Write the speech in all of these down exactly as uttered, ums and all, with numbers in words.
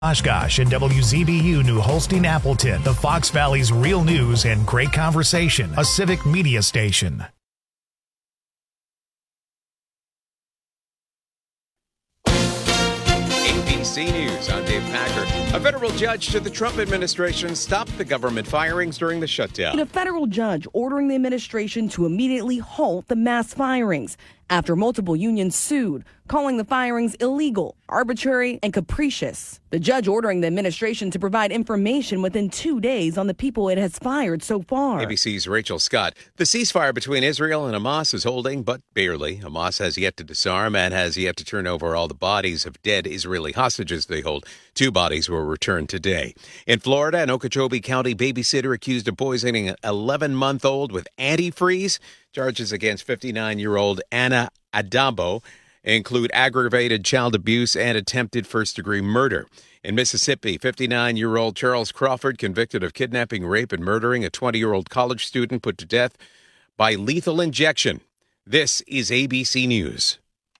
Oshkosh and W Z B U New Holstein Appleton, the Fox Valley's real news and great conversation, a civic media station. A B C News, I'm Dave Packer. A federal judge to the Trump administration stopped the government firings during the shutdown. A federal judge ordering the administration to immediately halt the mass firings after multiple unions sued, calling the firings illegal, arbitrary, and capricious. The judge ordering the administration to provide information within two days on the people it has fired so far. A B C's Rachel Scott. The ceasefire between Israel and Hamas is holding, but barely. Hamas has yet to disarm and has yet to turn over all the bodies of dead Israeli hostages they hold. Two bodies were returned today. In Florida, an Okeechobee County babysitter accused of poisoning an eleven-month-old with antifreeze. Charges against fifty-nine-year-old Anna Adabo include aggravated child abuse and attempted first-degree murder. In Mississippi, fifty-nine-year-old Charles Crawford, convicted of kidnapping, rape, and murdering a twenty-year-old college student, put to death by lethal injection. This is A B C News.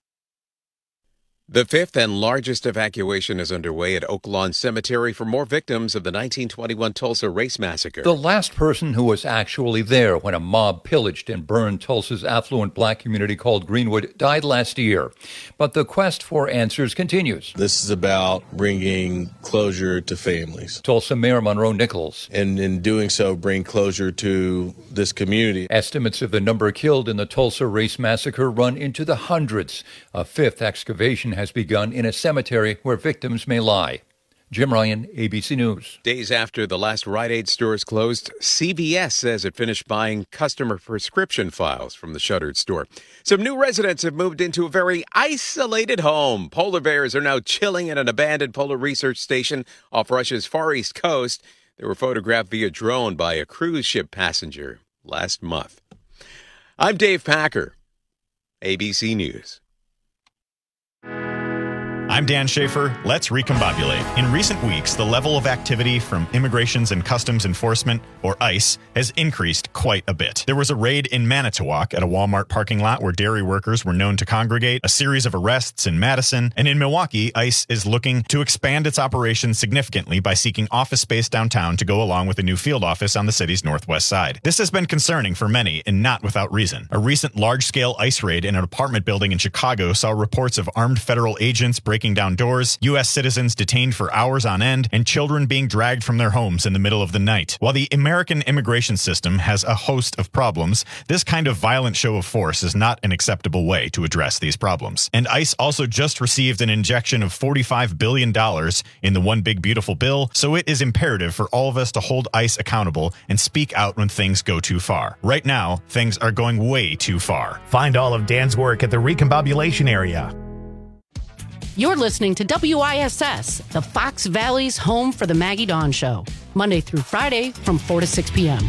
The fifth and largest evacuation is underway at Oak Lawn Cemetery for more victims of the nineteen twenty-one Tulsa Race Massacre. The last person who was actually there when a mob pillaged and burned Tulsa's affluent black community called Greenwood died last year. But the quest for answers continues. This is about bringing closure to families. Tulsa Mayor Monroe Nichols. And in doing so, bring closure to this community. Estimates of the number killed in the Tulsa Race Massacre run into the hundreds. A fifth excavation has begun in a cemetery where victims may lie. Jim Ryan, A B C News. Days after the last Rite Aid stores closed, C V S says it finished buying customer prescription files from the shuttered store. Some new residents have moved into a very isolated home. Polar bears are now chilling at an abandoned polar research station off Russia's far east coast. They were photographed via drone by a cruise ship passenger last month. I'm Dave Packer, A B C News. I'm Dan Schaefer. Let's recombobulate. In recent weeks, the level of activity from Immigrations and Customs Enforcement, or ICE, has increased quite a bit. There was a raid in Manitowoc at a Walmart parking lot where dairy workers were known to congregate, a series of arrests in Madison, and in Milwaukee, ICE is looking to expand its operations significantly by seeking office space downtown to go along with a new field office on the city's northwest side. This has been concerning for many, and not without reason. A recent large-scale ICE raid in an apartment building in Chicago saw reports of armed federal agents breaking down doors, U S citizens detained for hours on end, and children being dragged from their homes in the middle of the night. While the American immigration system has a host of problems, this kind of violent show of force is not an acceptable way to address these problems. And ICE also just received an injection of forty-five billion dollars in the One Big Beautiful Bill, so it is imperative for all of us to hold ICE accountable and speak out when things go too far. Right now, things are going way too far. Find all of Dan's work at the Recombobulation Area. You're listening to W I S S, the Fox Valley's home for the Maggie Dawn Show, Monday through Friday from four to six p.m.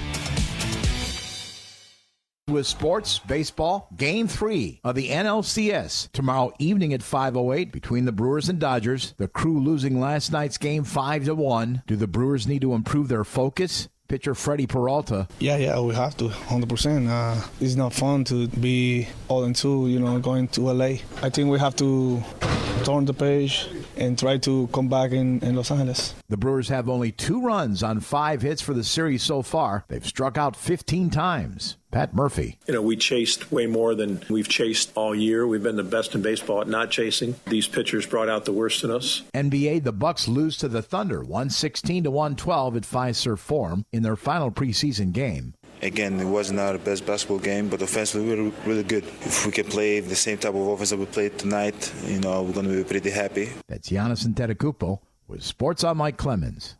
With sports, baseball, game three of the N L C S tomorrow evening at five oh eight between the Brewers and Dodgers. The Crew losing last night's game five to one. Do the Brewers need to improve their focus? Pitcher Freddie Peralta. Yeah, yeah, we have to, one hundred percent. Uh, it's not fun to be all in two, you know, going to L A. I think we have to turn the page and try to come back in, in Los Angeles. The Brewers have only two runs on five hits for the series so far. They've struck out fifteen times. Pat Murphy. You know, we chased way more than we've chased all year. We've been the best in baseball at not chasing. These pitchers brought out the worst in us. N B A, the Bucks lose to the Thunder, one sixteen to one twelve at Fiserv Forum in their final preseason game. Again, it was not the best basketball game, but offensively we were really good. If we can play the same type of offense that we played tonight, you know, we're going to be pretty happy. That's Giannis Antetokounmpo with Sports on Mike Clemens.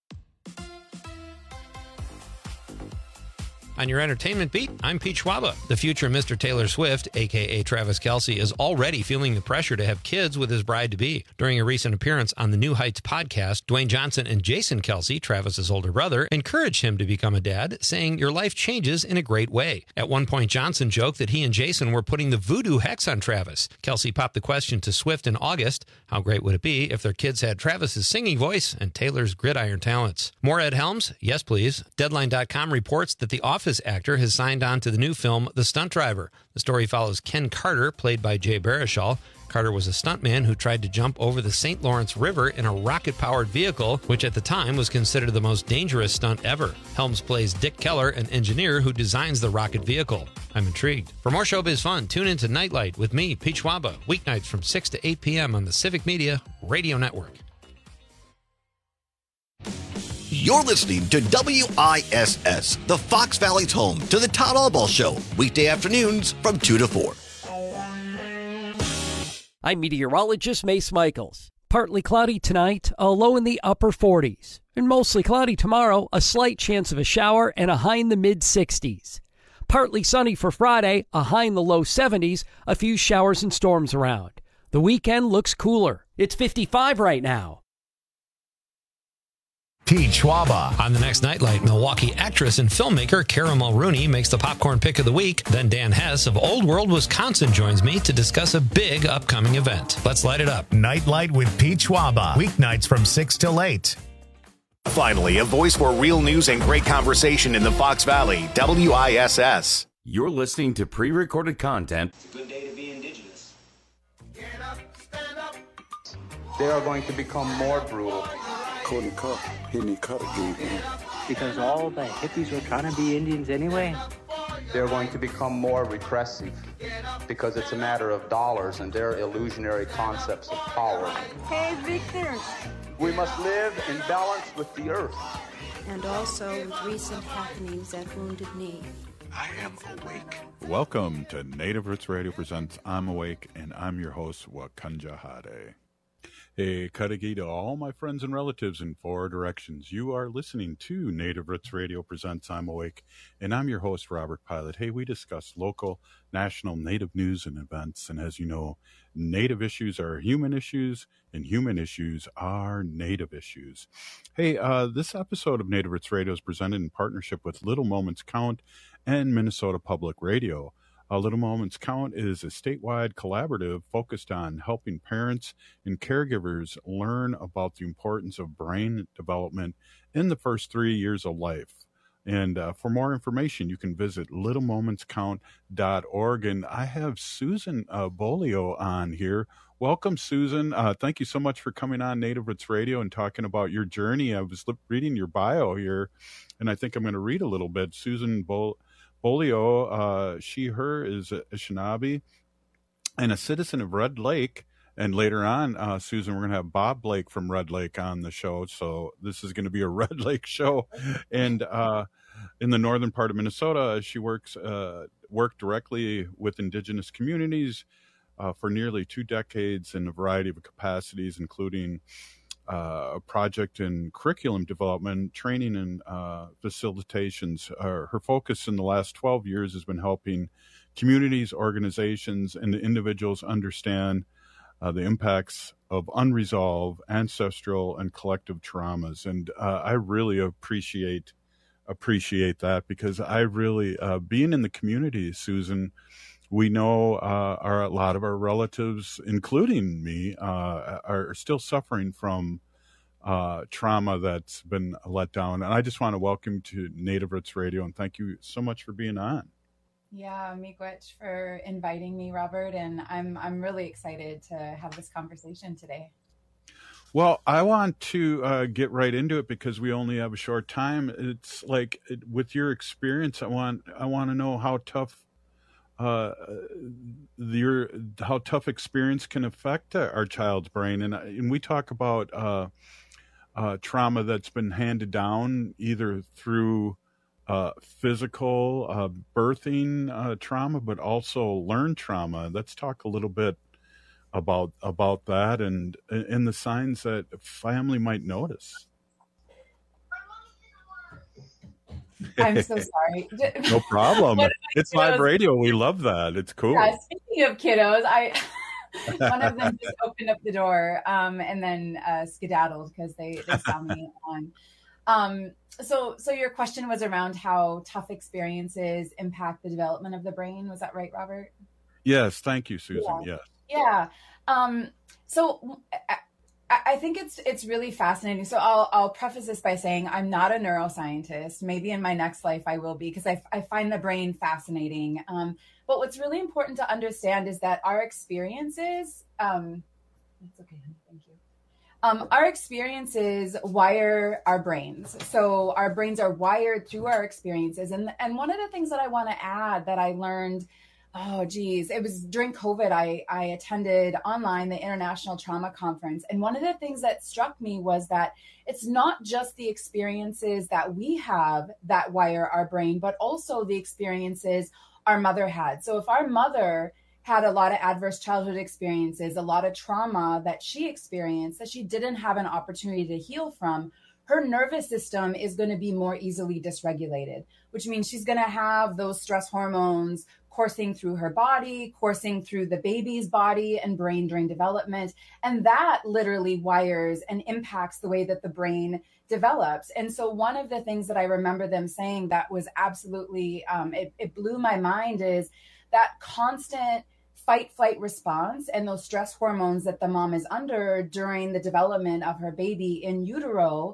On your entertainment beat, I'm Pete Schwaba. The future Mister Taylor Swift, a k a. Travis Kelce, is already feeling the pressure to have kids with his bride-to-be. During a recent appearance on the New Heights podcast, Dwayne Johnson and Jason Kelce, Travis's older brother, encouraged him to become a dad, saying, "Your life changes in a great way." At one point, Johnson joked that he and Jason were putting the voodoo hex on Travis. Kelce popped the question to Swift in August, how great would it be if their kids had Travis's singing voice and Taylor's gridiron talents? More Ed Helms? Yes, please. Deadline dot com reports that The Office actor has signed on to the new film The Stunt Driver. The story follows Ken Carter, played by Jay Baruchel, Carter was a stuntman who tried to jump over the Saint Lawrence River in a rocket-powered vehicle, which at the time was considered the most dangerous stunt ever. Helms plays Dick Keller, an engineer who designs the rocket vehicle. I'm intrigued. For more showbiz fun, tune in to Nightlight with me, Pete Schwaba, weeknights from six to eight p.m. on the Civic Media Radio Network. You're listening to W I S S, the Fox Valley's home to the Todd Albaugh Show, weekday afternoons from two to four. I'm meteorologist Mace Michaels. Partly cloudy tonight, a low in the upper forties. And mostly cloudy tomorrow, a slight chance of a shower and a high in the mid-sixties. Partly sunny for Friday, a high in the low seventies, a few showers and storms around. The weekend looks cooler. It's fifty-five right now. Pete Schwaba. On the next Nightlight, Milwaukee actress and filmmaker Cara Mulrooney makes the popcorn pick of the week. Then Dan Hess of Old World, Wisconsin joins me to discuss a big upcoming event. Let's light it up. Nightlight with Pete Schwaba. Weeknights from six till eight. Finally, a voice for real news and great conversation in the Fox Valley. W I S S. You're listening to pre-recorded content. It's a good day to be indigenous. Get up, stand up. They are going to become more brutal. Couldn't cut. He didn't cut again. Because all the hippies were trying to be Indians anyway. They're going to become more repressive because it's a matter of dollars and their illusionary concepts of power. Hey, Victor. We must live in balance with the earth. And also with recent happenings at Wounded Knee. I am awake. Welcome to Native Roots Radio presents I'm Awake, and I'm your host, Wakanja Hade. Hey, Kadagi to all my friends and relatives in four directions. You are listening to Native Roots Radio presents I'm Awake, and I'm your host, Robert Pilot. Hey, we discuss local, national, Native news and events, and as you know, Native issues are human issues, and human issues are Native issues. Hey, uh, this episode of Native Roots Radio is presented in partnership with Little Moments Count and Minnesota Public Radio. Uh, Little Moments Count is a statewide collaborative focused on helping parents and caregivers learn about the importance of brain development in the first three years of life. And uh, for more information, you can visit little moments count dot org. And I have Susan uh, Bolio on here. Welcome, Susan. Uh, thank you so much for coming on Native Roots Radio and talking about your journey. I was reading your bio here, and I think I'm going to read a little bit. Susan Bolio. Bolio, uh, she, her is a Anishinaabe and a citizen of Red Lake. And later on, uh, Susan, we're going to have Bob Blake from Red Lake on the show. So this is going to be a Red Lake show. And uh, in the northern part of Minnesota, she works uh, worked directly with Indigenous communities uh, for nearly two decades in a variety of capacities, including Uh, a project in curriculum development, training, and uh, facilitations. Uh, her focus in the last twelve years has been helping communities, organizations, and individuals understand uh, the impacts of unresolved ancestral and collective traumas. And uh, I really appreciate appreciate that because I really, uh, being in the community, Susan, we know uh, our, a lot of our relatives, including me, uh, are still suffering from uh, trauma that's been let down. And I just want to welcome you to Native Roots Radio and thank you so much for being on. Yeah, Miigwech for inviting me, Robert. And I'm I'm really excited to have this conversation today. Well, I want to uh, get right into it because we only have a short time. It's like it, with your experience, I want I want to know how tough Uh, your how tough experience can affect our child's brain, and and we talk about uh, uh, trauma that's been handed down either through uh, physical uh, birthing uh, trauma, but also learned trauma. Let's talk a little bit about about that and and the signs that a family might notice. I'm so sorry. No problem. It's live radio. We love that. It's cool. Yeah, speaking of kiddos, I one of them just opened up the door um, and then uh, skedaddled because they, they saw me on. Um, so, so your question was around how tough experiences impact the development of the brain. Was that right, Robert? Yes. Thank you, Susan. Yeah. Yes. Yeah. Um, so I, I think it's it's really fascinating. So I'll I'll preface this by saying I'm not a neuroscientist. Maybe in my next life I will be because I, I find the brain fascinating. Um, But what's really important to understand is that our experiences, um, that's okay, thank you. Um, our experiences wire our brains. So our brains are wired through our experiences. And, and one of the things that I want to add that I learned, oh, geez, it was during COVID, I, I attended online the International Trauma Conference. And one of the things that struck me was that it's not just the experiences that we have that wire our brain, but also the experiences our mother had. So if our mother had a lot of adverse childhood experiences, a lot of trauma that she experienced that she didn't have an opportunity to heal from, her nervous system is going to be more easily dysregulated, which means she's going to have those stress hormones coursing through her body, coursing through the baby's body and brain during development. And that literally wires and impacts the way that the brain develops. And so one of the things that I remember them saying that was absolutely, um, it, it blew my mind is that constant fight, flight response and those stress hormones that the mom is under during the development of her baby in utero.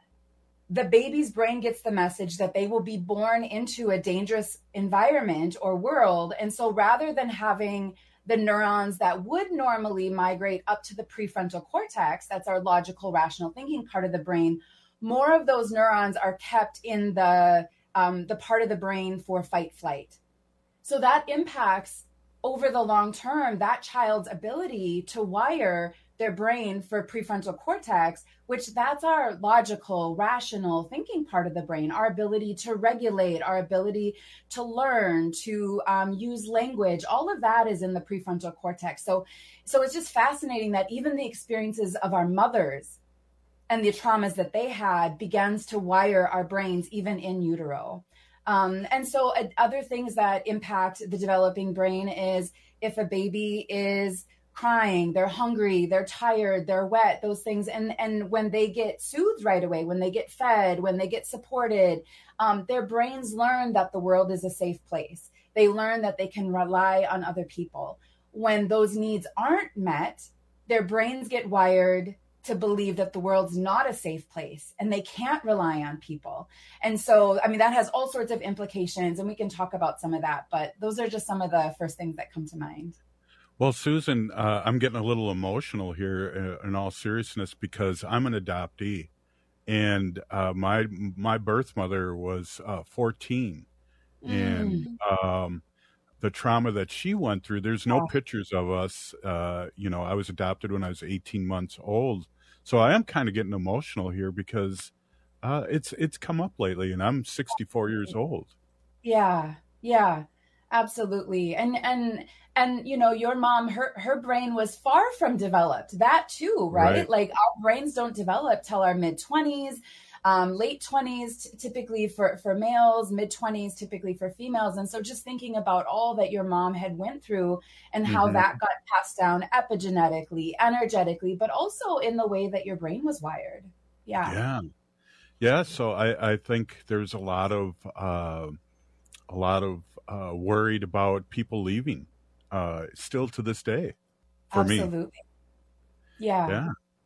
The baby's brain gets the message that they will be born into a dangerous environment or world. And so rather than having the neurons that would normally migrate up to the prefrontal cortex, that's our logical, rational thinking part of the brain, more of those neurons are kept in the, um, the part of the brain for fight, flight. So that impacts over the long term, that child's ability to wire their brain for prefrontal cortex, which that's our logical, rational thinking part of the brain, our ability to regulate, our ability to learn, to um, use language, all of that is in the prefrontal cortex. So, so it's just fascinating that even the experiences of our mothers and the traumas that they had begins to wire our brains even in utero. Um, and so uh, other things that impact the developing brain is if a baby is crying, they're hungry, they're tired, they're wet, those things. And, and when they get soothed right away, when they get fed, when they get supported, um, their brains learn that the world is a safe place. They learn that they can rely on other people. When those needs aren't met, their brains get wired to believe that the world's not a safe place and they can't rely on people. And so, I mean, that has all sorts of implications and we can talk about some of that, but those are just some of the first things that come to mind. Well, Susan, uh, I'm getting a little emotional here uh, in all seriousness because I'm an adoptee and uh, my my birth mother was uh, fourteen mm. and um, the trauma that she went through, there's no oh. pictures of us. Uh, you know, I was adopted when I was eighteen months old. So I am kind of getting emotional here because uh, it's it's come up lately and I'm sixty-four years old. Yeah, yeah, absolutely. And, and, and, you know, your mom, her, her brain was far from developed. That too, right? right. Like our brains don't develop till our mid twenties. Um, late twenties, t- typically for, for males, mid twenties, typically for females. And so just thinking about all that your mom had went through and how mm-hmm. that got passed down epigenetically, energetically, but also in the way that your brain was wired. Yeah. Yeah. Yeah. So I, I think there's a lot of, uh, a lot of uh, worried about people leaving uh, still to this day for Absolutely. me. Yeah. Yeah.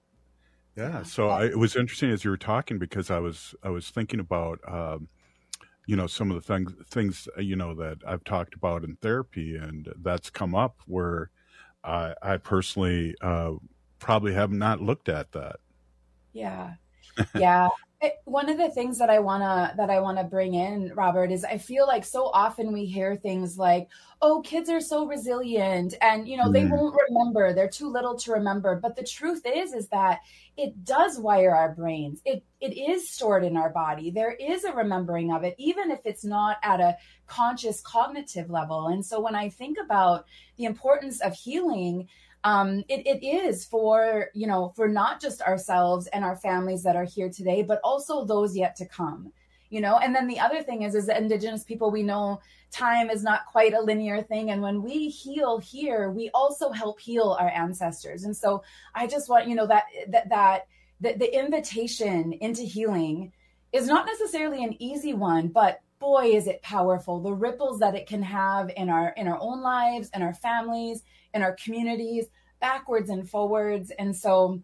Yeah. So I, it was interesting as you were talking because I was I was thinking about um, you know some of the things things you know that I've talked about in therapy, and that's come up where I, I personally uh, probably have not looked at that. Yeah. Yeah. It, one of the things that I wanna that I wanna bring in, Robert, is I feel like so often we hear things like, "Oh, kids are so resilient, and you know mm. they won't remember. They're too little to remember." But the truth is, is that it does wire our brains. It it is stored in our body. There is a remembering of it, even if it's not at a conscious cognitive level. And so when I think about the importance of healing, Um, it, it is for, you know, for not just ourselves and our families that are here today, but also those yet to come, you know. And then the other thing is, is that Indigenous people, we know time is not quite a linear thing. And when we heal here, we also help heal our ancestors. And so I just want, you know, that, that, that the, the invitation into healing is not necessarily an easy one, but boy, is it powerful. The ripples that it can have in our, in our own lives, in our families, in our communities, backwards and forwards. And so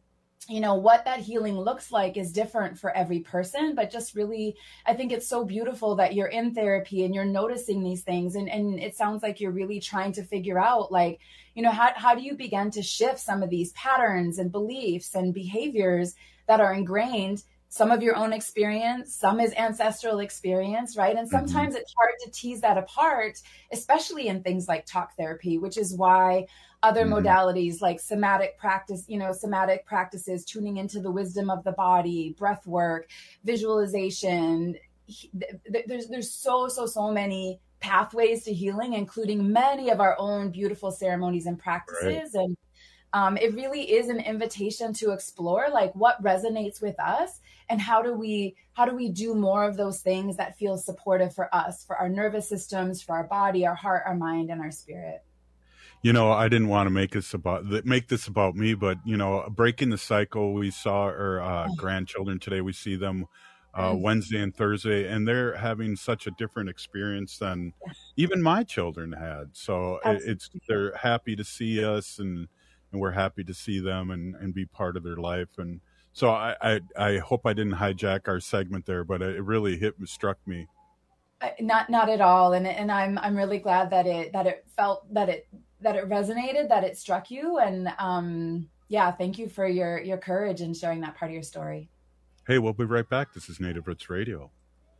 you know, what that healing looks like is different for every person, but just really, I think it's so beautiful that you're in therapy and you're noticing these things. And, and it sounds like you're really trying to figure out, like, you know, how, how do you begin to shift some of these patterns and beliefs and behaviors that are ingrained, some of your own experience, some is ancestral experience, right? And sometimes mm-hmm. it's hard to tease that apart, especially in things like talk therapy, which is why other mm-hmm. modalities like somatic practice, you know, somatic practices, tuning into the wisdom of the body, breath work, visualization. There's, there's so, so, so many pathways to healing, including many of our own beautiful ceremonies and practices. Right. And um, it really is an invitation to explore like what resonates with us and how do we, how do we do more of those things that feel supportive for us, for our nervous systems, for our body, our heart, our mind, and our spirit. You know, I didn't want to make this about make this about me, but you know, breaking the cycle. We saw our uh, grandchildren today. We see them uh, Wednesday and Thursday, and they're having such a different experience than even my children had. So it, it's they're happy to see us, and and we're happy to see them and, and be part of their life. And so I, I I hope I didn't hijack our segment there, but it really hit struck me. Not not at all, and and I'm I'm really glad that it that it felt that it. that it resonated, that it struck you. And um, yeah, thank you for your, your courage in sharing that part of your story. Hey, we'll be right back. This is Native Roots Radio.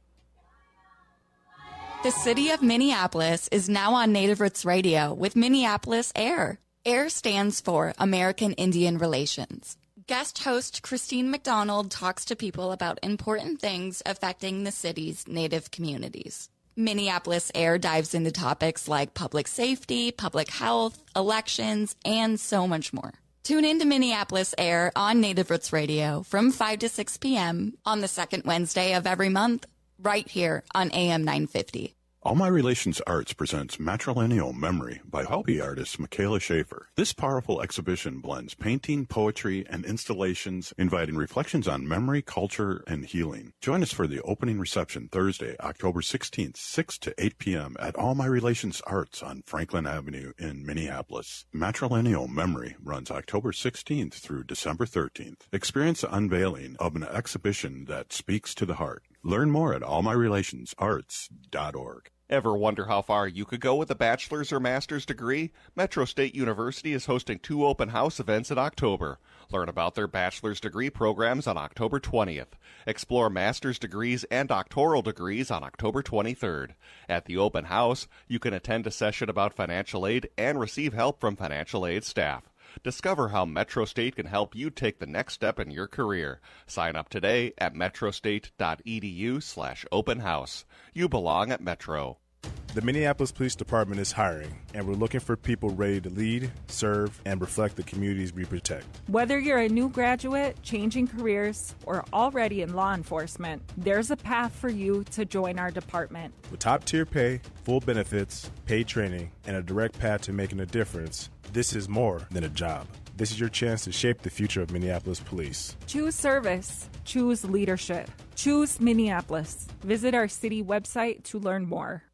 The city of Minneapolis is now on Native Roots Radio with Minneapolis AIR. AIR stands for American Indian Relations. Guest host Christine McDonald talks to people about important things affecting the city's Native communities. Minneapolis AIR dives into topics like public safety, public health, elections, and so much more. Tune in to Minneapolis AIR on Native Roots Radio from five to six p.m. on the second Wednesday of every month, right here on A M nine fifty. All My Relations Arts presents Matrilineal Memory by hobby artist Michaela Schaefer. This powerful exhibition blends painting, poetry, and installations, inviting reflections on memory, culture, and healing. Join us for the opening reception Thursday, October sixteenth, six to eight p.m. at All My Relations Arts on Franklin Avenue in Minneapolis. Matrilineal Memory runs October sixteenth through December thirteenth. Experience the unveiling of an exhibition that speaks to the heart. Learn more at all my relations arts dot org. Ever wonder how far you could go with a bachelor's or master's degree? Metro State University is hosting two open house events in October. Learn about their bachelor's degree programs on October twentieth. Explore master's degrees and doctoral degrees on October twenty-third. At the open house, you can attend a session about financial aid and receive help from financial aid staff. Discover how Metro State can help you take the next step in your career. Sign up today at metrostate.edu slash open house. You belong at Metro. The Minneapolis Police Department is hiring, and we're looking for people ready to lead, serve, and reflect the communities we protect. Whether you're a new graduate, changing careers, or already in law enforcement, there's a path for you to join our department. With top-tier pay, full benefits, paid training, and a direct path to making a difference, this is more than a job. This is your chance to shape the future of Minneapolis Police. Choose service. Choose leadership. Choose Minneapolis. Visit our city website to learn more.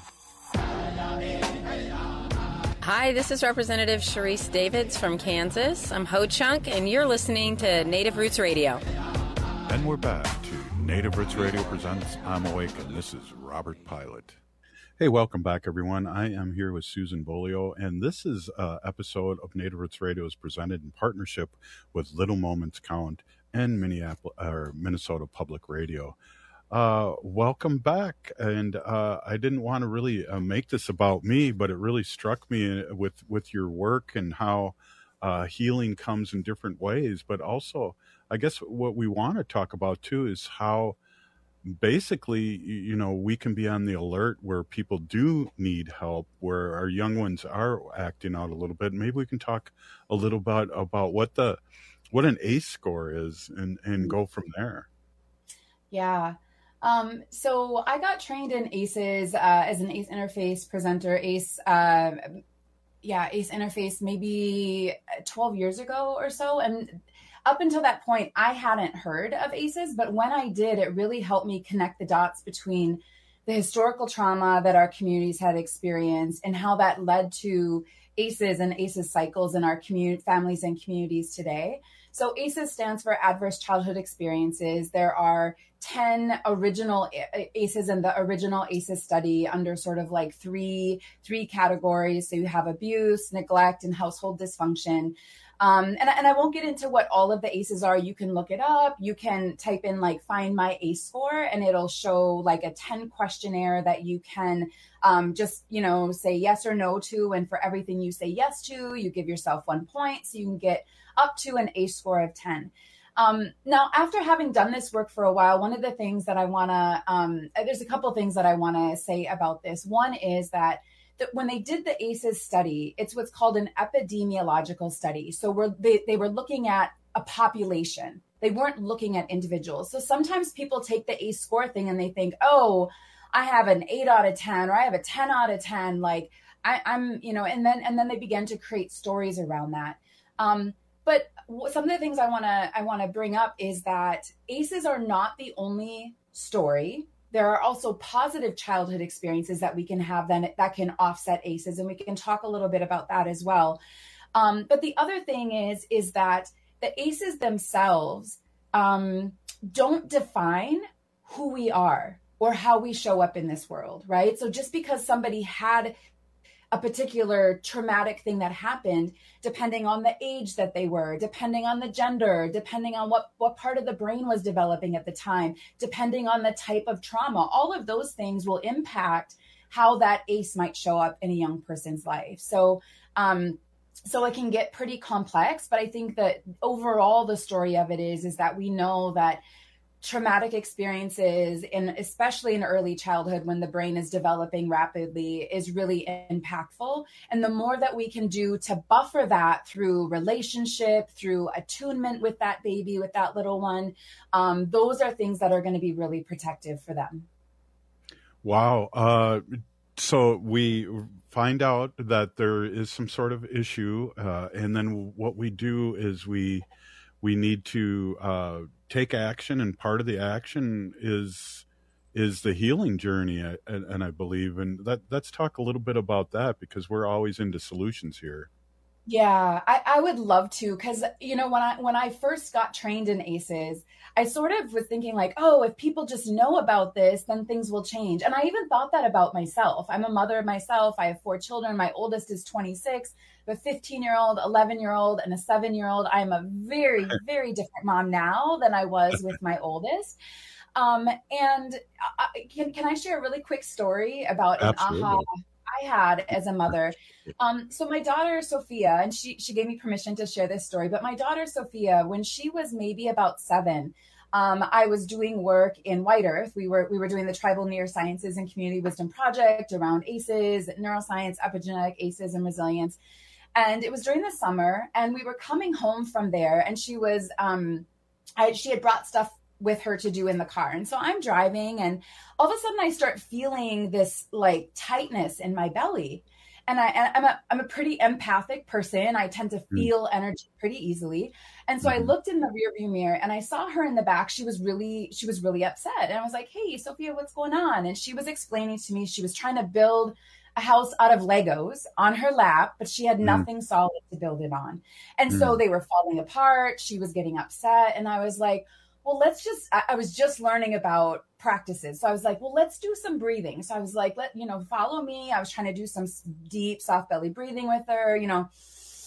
Hi, this is Representative Sharice Davids from Kansas. I'm Ho Chunk, and you're listening to Native Roots Radio. And we're back to Native Roots Radio presents I'm Awake, and this is Robert Pilot. Hey, welcome back, everyone. I am here with Susan Bolio, and this is an episode of Native Roots Radio is presented in partnership with Little Moments Count and Minneapolis or Minnesota Public Radio. Uh, welcome back. And uh, I didn't want to really uh, make this about me, but it really struck me with, with your work and how uh, healing comes in different ways. But also, I guess what we want to talk about, too, is how basically, you know, we can be on the alert where people do need help, where our young ones are acting out a little bit. Maybe we can talk a little bit about what the what an ACE score is and, and go from there. Yeah. Um, so I got trained in ACEs uh, as an ACE interface presenter, ACE, uh, yeah, ACE interface maybe twelve years ago or so. And up until that point, I hadn't heard of ACEs, but when I did, it really helped me connect the dots between the historical trauma that our communities had experienced and how that led to ACEs and ACEs cycles in our community, families and communities today. So A C Es stands for Adverse Childhood Experiences. There are ten original A C Es in the original A C Es study under sort of like three, three categories. So you have abuse, neglect, and household dysfunction. Um, and, and I won't get into what all of the A C Es are. You can look it up. You can type in like find my A C E score, and it'll show like a ten questionnaire that you can um, just, you know, say yes or no to. And for everything you say yes to, you give yourself one point. So you can get up to an A C E score of ten. Um, now, after having done this work for a while, one of the things that I want to, um, there's a couple of things that I want to say about this. One is that that when they did the A C Es study, it's what's called an epidemiological study. So we're, they, they were looking at a population. They weren't looking at individuals. So sometimes people take the A C E score thing and they think, oh, I have an eight out of ten, or I have a ten out of ten. Like I, I'm, you know, and then, and then they began to create stories around that. Um, but some of the things I want to, I want to bring up is that A C Es are not the only story. There are also positive childhood experiences that we can have then that can offset A C Es, and we can talk a little bit about that as well. Um, but the other thing is, is that the A C Es themselves um, don't define who we are or how we show up in this world, right? So just because somebody had a particular traumatic thing that happened, depending on the age that they were, depending on the gender, depending on what, what part of the brain was developing at the time, depending on the type of trauma, all of those things will impact how that A C E might show up in a young person's life. So, um, so it can get pretty complex, but I think that overall the story of it is, is that we know that traumatic experiences, and especially in early childhood when the brain is developing rapidly, is really impactful. And the more that we can do to buffer that through relationship, through attunement with that baby, with that little one, um, those are things that are going to be really protective for them. Wow. Uh, so we find out that there is some sort of issue, uh, and then what we do is we we need to uh, take action, and part of the action is is the healing journey, and, and I believe, and that let's talk a little bit about that, because we're always into solutions here. Yeah, I, I would love to, because you know when I when I first got trained in A C Es, I sort of was thinking like, oh, if people just know about this, then things will change. And I even thought that about myself. I'm a mother myself. I have four children. My oldest is twenty-six. A fifteen-year-old, eleven-year-old, and a seven-year-old. I'm a very, very different mom now than I was with my oldest. Um, and I, can, can I share a really quick story about an Absolutely. aha I had as a mother? Um, so my daughter, Sophia, and she, she gave me permission to share this story, but my daughter, Sophia, when she was maybe about seven, Um, I was doing work in White Earth. We were we were doing the Tribal Neurosciences and Community Wisdom Project around A C Es, neuroscience, epigenetic A C Es, and resilience. And it was during the summer, and we were coming home from there, and she was um, I, she had brought stuff with her to do in the car. And so I'm driving, and all of a sudden I start feeling this like tightness in my belly. And I, and I'm a, I'm a pretty empathic person. I tend to feel energy pretty easily. And so I looked in the rearview mirror and I saw her in the back. She was really, she was really upset. And I was like, hey, Sophia, what's going on? And she was explaining to me, she was trying to build a house out of Legos on her lap, but she had nothing mm. solid to build it on. And mm. so they were falling apart. She was getting upset. And I was like, well, let's just, I, I was just learning about practices. So I was like, well, let's do some breathing. So I was like, let, you know, follow me. I was trying to do some deep, soft belly breathing with her, you know,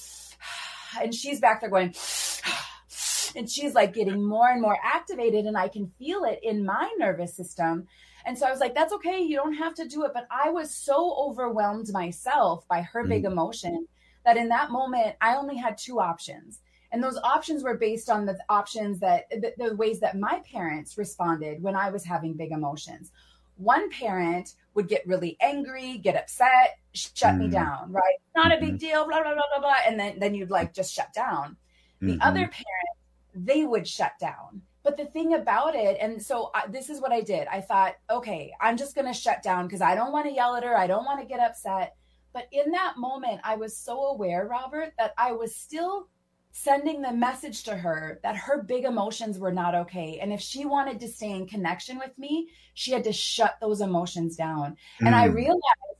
and she's back there going, and she's like getting more and more activated, and I can feel it in my nervous system. And so I was like, that's okay. You don't have to do it. But I was so overwhelmed myself by her mm. big emotion that in that moment, I only had two options. And those options were based on the options that the, the ways that my parents responded when I was having big emotions. One parent would get really angry, get upset, shut mm. me down, right? Not mm-hmm. a big deal, blah, blah, blah, blah, blah. And then, then you'd like just shut down. The mm-hmm. other parent, they would shut down. But the thing about it, and so I, this is what I did. I thought, okay, I'm just going to shut down because I don't want to yell at her. I don't want to get upset. But in that moment, I was so aware, Robert, that I was still sending the message to her that her big emotions were not okay. And if she wanted to stay in connection with me, she had to shut those emotions down. Mm. And I realized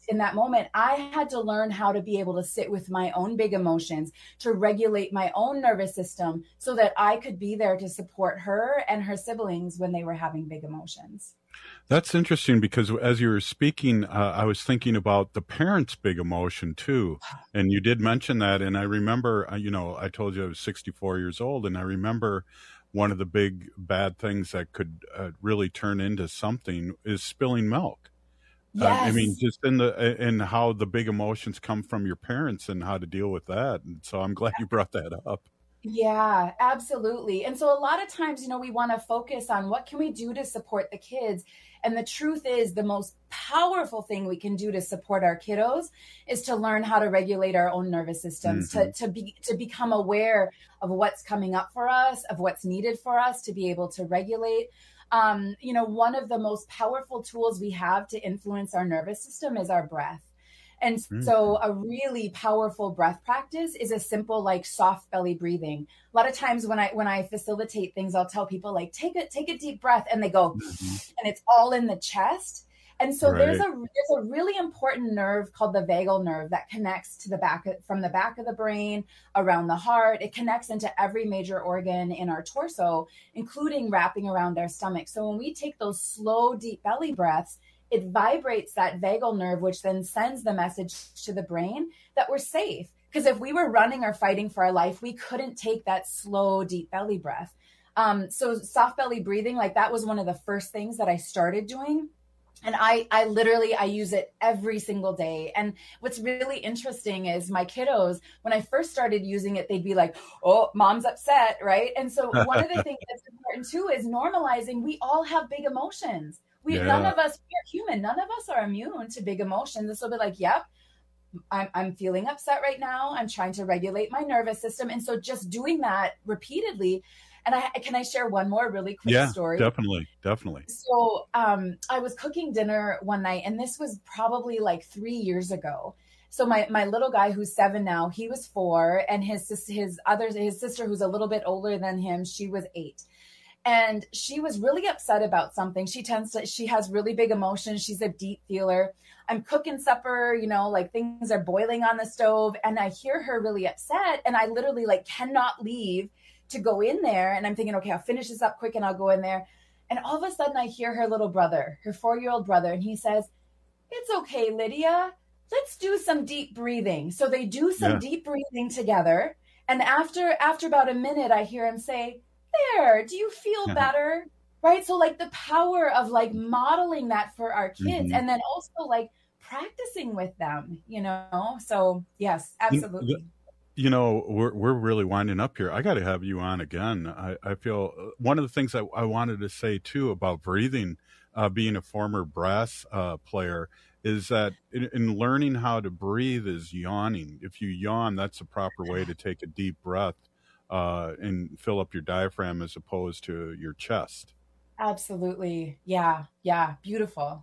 in that moment, I had to learn how to be able to sit with my own big emotions, to regulate my own nervous system so that I could be there to support her and her siblings when they were having big emotions. That's interesting because as you were speaking, uh, I was thinking about the parents' big emotion too. And you did mention that. And I remember, uh, you know, I told you I was sixty-four years old, and I remember one of the big bad things that could uh, really turn into something is spilling milk. Yes. Uh, I mean, just in the, in how the big emotions come from your parents and how to deal with that. And so I'm glad you brought that up. Yeah, absolutely. And so a lot of times, you know, we want to focus on what can we do to support the kids. And the truth is the most powerful thing we can do to support our kiddos is to learn how to regulate our own nervous systems, mm-hmm. to, to be, to become aware of what's coming up for us, of what's needed for us to be able to regulate. Um, you know, one of the most powerful tools we have to influence our nervous system is our breath. And so a really powerful breath practice is a simple, like soft belly breathing. A lot of times when I, when I facilitate things, I'll tell people like, take a, take a deep breath, and they go, mm-hmm. and it's all in the chest. And so right. there's a, there's a really important nerve called the vagal nerve that connects to the back of, from the back of the brain around the heart. It connects into every major organ in our torso, including wrapping around our stomach. So when we take those slow, deep belly breaths, it vibrates that vagal nerve, which then sends the message to the brain that we're safe. Because if we were running or fighting for our life, we couldn't take that slow, deep belly breath. Um, so soft belly breathing, like that was one of the first things that I started doing. And I, I literally, I use it every single day. And what's really interesting is my kiddos, when I first started using it, they'd be like, oh, mom's upset, right? And so one of the things that's important too is normalizing, we all have big emotions. We, yeah. None of us, we're human. None of us are immune to big emotions. And so they're like, yep, I'm, I'm feeling upset right now. I'm trying to regulate my nervous system. And so just doing that repeatedly. And I, can I share one more really quick yeah, story? Definitely. Definitely. So um, I was cooking dinner one night, and this was probably like three years ago. So my, my little guy, who's seven now, he was four, and his, his other, his sister, who's a little bit older than him, she was eight. And she was really upset about something. She tends to, she has really big emotions. She's a deep feeler. I'm cooking supper, you know, like things are boiling on the stove, and I hear her really upset, and I literally like cannot leave to go in there. And I'm thinking, okay, I'll finish this up quick and I'll go in there. And all of a sudden I hear her little brother, her four-year-old brother, and he says, it's okay, Lydia, let's do some deep breathing. So they do some yeah. deep breathing together. And after, after about a minute, I hear him say, there, do you feel better? Right? So like the power of like modeling that for our kids, mm-hmm. and then also like practicing with them, you know? So yes, absolutely. You, you know, we're, we're really winding up here. I got to have you on again. I, I feel one of the things I, I wanted to say too about breathing, uh, being a former brass uh, player, is that in, in learning how to breathe is yawning. If you yawn, that's the proper way to take a deep breath. Uh, and fill up your diaphragm as opposed to your chest. Absolutely. Yeah. Yeah. Beautiful.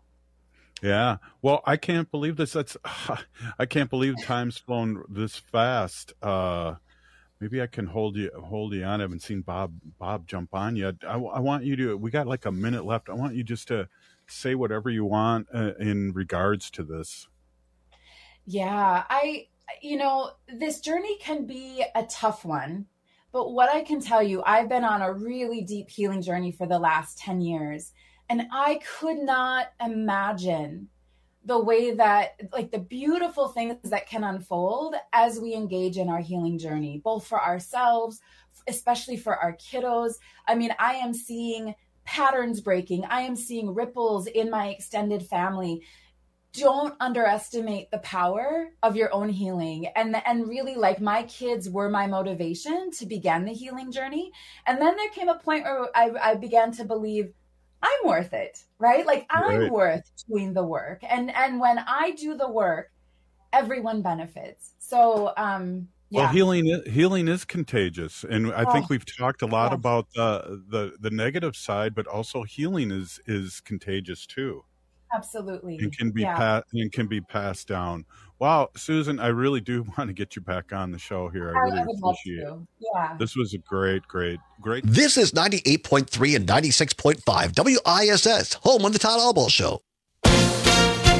Yeah. Well, I can't believe this. That's, uh, I can't believe time's flown this fast. Uh, maybe I can hold you, hold you on. I haven't seen Bob, Bob jump on yet. I, I want you to, we got like a minute left. I want you just to say whatever you want uh, in regards to this. Yeah. I, you know, this journey can be a tough one. But what I can tell you, I've been on a really deep healing journey for the last ten years. And I could not imagine the way that, like the beautiful things that can unfold as we engage in our healing journey, both for ourselves, especially for our kiddos. I mean, I am seeing patterns breaking. I am seeing ripples in my extended family. Don't underestimate the power of your own healing. And, and really, like, my kids were my motivation to begin the healing journey. And then there came a point where I, I began to believe I'm worth it, right? Like I'm right. worth doing the work. And, and when I do the work, everyone benefits. So, um, yeah. Well, healing, healing is contagious. And I oh, think we've talked a lot yes. about the, the, the negative side, but also healing is, is contagious too. Absolutely. And can be yeah. pa- and can be passed down. Wow, Susan, I really do want to get you back on the show here. I, I really appreciate it. Yeah. This was a great, great, great. This is ninety-eight point three and ninety-six point five W I S S, home on the Todd Albaugh Show. In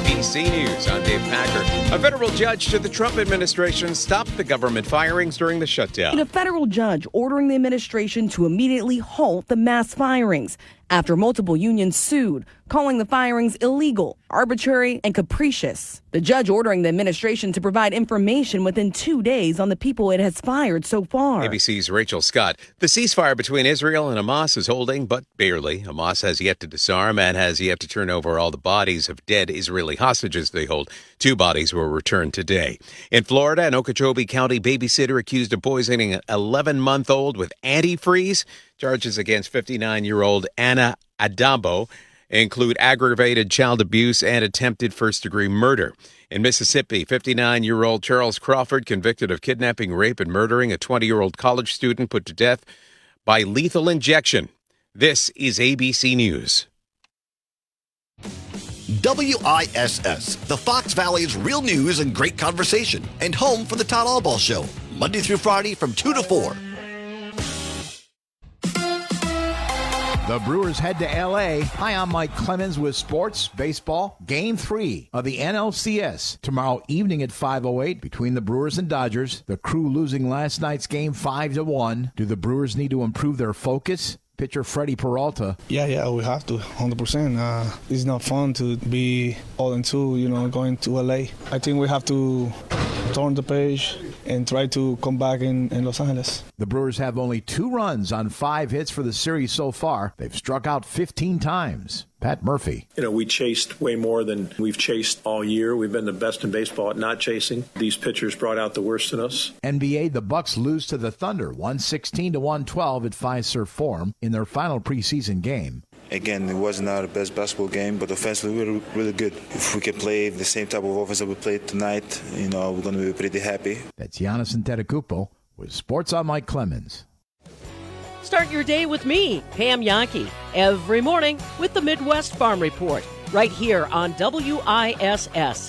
B C News, I'm Dave Packer. A federal judge to the Trump administration stopped the government firings during the shutdown. And a federal judge ordering the administration to immediately halt the mass firings after multiple unions sued, calling the firings illegal, arbitrary, and capricious. The judge ordering the administration to provide information within two days on the people it has fired so far. A B C's Rachel Scott. The ceasefire between Israel and Hamas is holding, but barely. Hamas has yet to disarm and has yet to turn over all the bodies of dead Israeli hostages they hold. Two bodies were returned today. In Florida, an Okeechobee County babysitter accused of poisoning an eleven-month-old with antifreeze. Charges against fifty-nine-year-old Anna Adabo include aggravated child abuse and attempted first-degree murder. In Mississippi, fifty-nine-year-old Charles Crawford, convicted of kidnapping, rape, and murdering a twenty-year-old college student, put to death by lethal injection. This is A B C News. W I S S, the Fox Valley's real news and great conversation, and home for the Todd Albaugh Show, Monday through Friday from two to four. The Brewers head to L A. Hi, I'm Mike Clemens with Sports Baseball. Game three of the N L C S tomorrow evening at five oh eight between the Brewers and Dodgers. The Crew losing last night's game five to one. Do the Brewers need to improve their focus? Pitcher Freddie Peralta. Yeah, yeah, we have to, one hundred percent. Uh, it's not fun to be oh and two, you know, going to L A. I think we have to turn the page and try to come back in, in Los Angeles. The Brewers have only two runs on five hits for the series so far. They've struck out fifteen times. Pat Murphy. You know, we chased way more than we've chased all year. We've been the best in baseball at not chasing. These pitchers brought out the worst in us. N B A, the Bucks lose to the Thunder one sixteen to one twelve at Fiserv Forum in their final preseason game. Again, it wasn't our best basketball game, but offensively we were really good. If we can play the same type of offense that we played tonight, you know, we're going to be pretty happy. That's Giannis Antetokounmpo with Sports on Mike Clemens. Start your day with me, Pam Yankee, every morning with the Midwest Farm Report, right here on W I S S.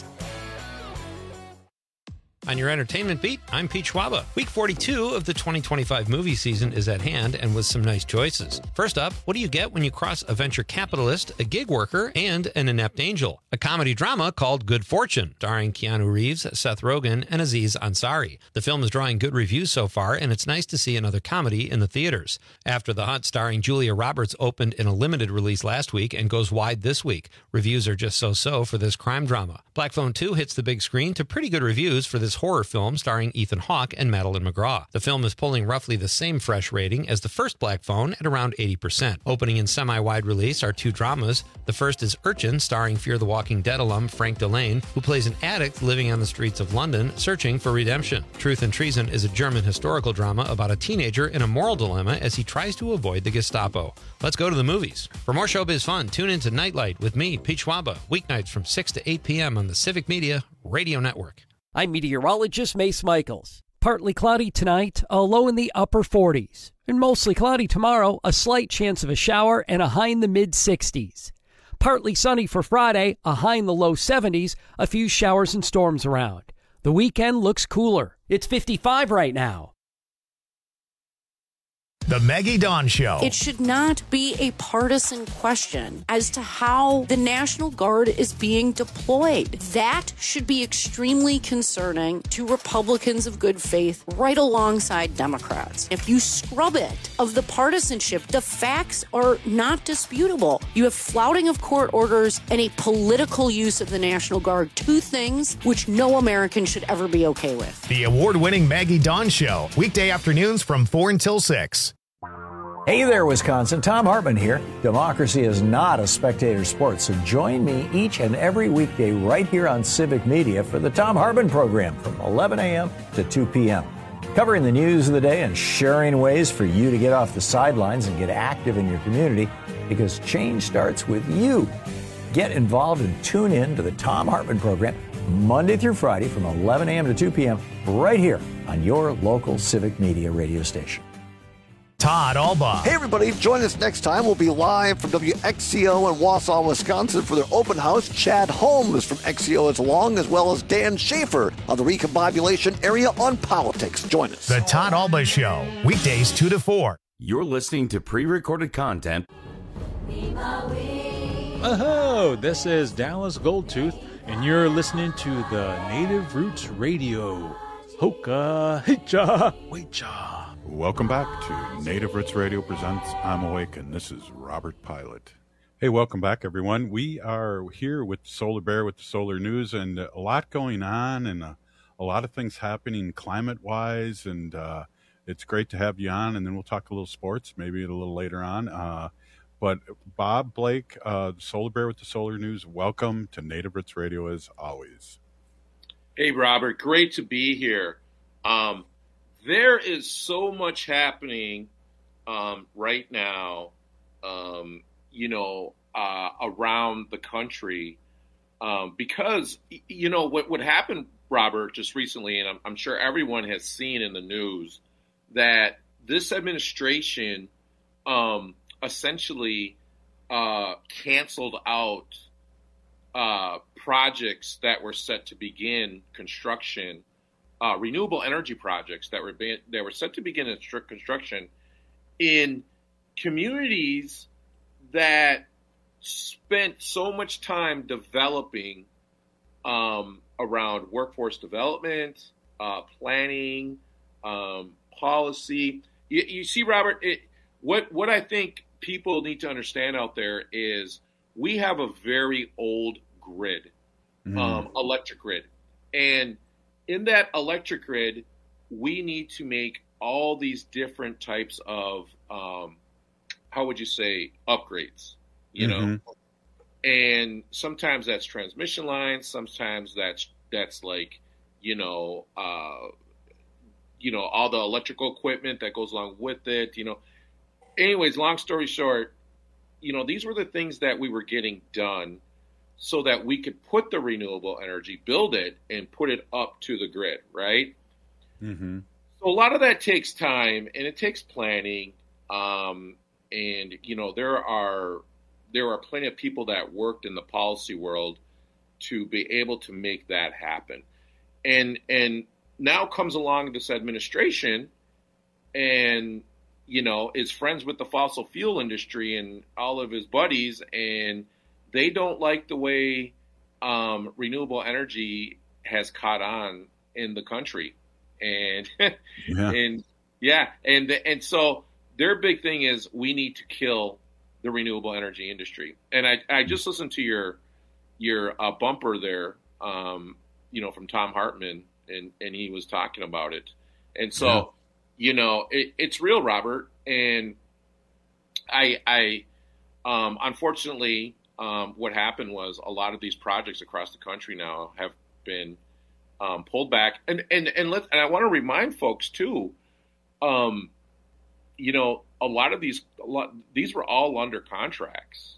On your entertainment beat, I'm Pete Schwaba. Week forty-two of the twenty twenty-five movie season is at hand, and with some nice choices. First up, what do you get when you cross a venture capitalist, a gig worker, and an inept angel? A comedy drama called Good Fortune, starring Keanu Reeves, Seth Rogen, and Aziz Ansari. The film is drawing good reviews so far, and it's nice to see another comedy in the theaters. After the Hunt, starring Julia Roberts, opened in a limited release last week and goes wide this week. Reviews are just so-so for this crime drama. Black Phone two hits the big screen to pretty good reviews for this horror film starring Ethan Hawke and Madeline McGraw. The film is pulling roughly the same fresh rating as the first Black Phone at around eighty percent. Opening in semi-wide release are two dramas. The first is Urchin, starring Fear the Walking Dead alum Frank Delane, who plays an addict living on the streets of London searching for redemption. Truth and Treason is a German historical drama about a teenager in a moral dilemma as he tries to avoid the Gestapo. Let's go to the movies. For more showbiz fun, tune in to Nightlight with me, Pete Schwaba, weeknights from six to eight p.m. on the Civic Media Radio Network. I'm meteorologist Mace Michaels. Partly cloudy tonight, a low in the upper forties. And mostly cloudy tomorrow, a slight chance of a shower and a high in the mid sixties. Partly sunny for Friday, a high in the low seventies, a few showers and storms around. The weekend looks cooler. It's fifty-five right now. The Maggie Dawn Show. It should not be a partisan question as to how the National Guard is being deployed. That should be extremely concerning to Republicans of good faith right alongside Democrats. If you scrub it of the partisanship, the facts are not disputable. You have flouting of court orders and a political use of the National Guard, two things which no American should ever be okay with. The award-winning Maggie Dawn Show, weekday afternoons from four until six. Hey there, Wisconsin. Tom Hartman here. Democracy is not a spectator sport, so join me each and every weekday right here on Civic Media for the Tom Hartman program from eleven a.m. to two p.m. Covering the news of the day and sharing ways for you to get off the sidelines and get active in your community, because change starts with you. Get involved and tune in to the Tom Hartman program Monday through Friday from eleven a.m. to two p.m. right here on your local Civic Media radio station. Todd Albaugh. Hey, everybody. Join us next time. We'll be live from W X C O in Wausau, Wisconsin for their open house. Chad Holmes from X C O is along, as well as Dan Schaefer on the recombobulation area on politics. Join us. The Todd Albaugh Show, weekdays two to four. You're listening to pre-recorded content. Oh, this is Dallas Goldtooth, and you're listening to the Native Roots Radio. Hoka Hicha Wecha. Welcome back to Native Roots Radio presents I'm Awake, and this is Robert Pilot. Hey, welcome back, everyone. We are here with Solar Bear with the Solar News, and a lot going on, and a, a lot of things happening climate-wise, and uh, it's great to have you on, and then we'll talk a little sports, maybe a little later on. Uh, but Bob Blake, uh, Solar Bear with the Solar News, welcome to Native Roots Radio as always. Hey, Robert, great to be here. Um, there is so much happening um, right now, um, you know, uh, around the country um, because, you know, what, what happened, Robert, just recently, and I'm, I'm sure everyone has seen in the news, that this administration um, essentially uh, canceled out uh, projects that were set to begin construction, uh, renewable energy projects that were be- that were set to begin construction in communities that spent so much time developing um, around workforce development, uh, planning, um, policy. You, you see, Robert, it, what what I think people need to understand out there is we have a very old grid, mm. um, electric grid. And in that electric grid, we need to make all these different types of, um, how would you say, upgrades, you mm-hmm. know? And sometimes that's transmission lines. Sometimes that's, that's like, you know, uh, you know, all the electrical equipment that goes along with it, you know. Anyways, long story short, you know, these were the things that we were getting done so that we could put the renewable energy, build it, and put it up to the grid, right? Mm-hmm. So a lot of that takes time, and it takes planning. Um, and, you know, there are there are plenty of people that worked in the policy world to be able to make that happen. And and now comes along this administration and, you know, is friends with the fossil fuel industry and all of his buddies, and they don't like the way um, renewable energy has caught on in the country. And, yeah. and yeah, and, and so their big thing is we need to kill the renewable energy industry. And I, I just listened to your, your uh, bumper there, um, you know, from Tom Hartman, and, and he was talking about it. And so, yeah. you know, it, it's real, Robert. And I, I, um, unfortunately, um, what happened was a lot of these projects across the country now have been um, pulled back. And, and, and let, and I want to remind folks too, um, you know, a lot of these, a lot, these were all under contracts.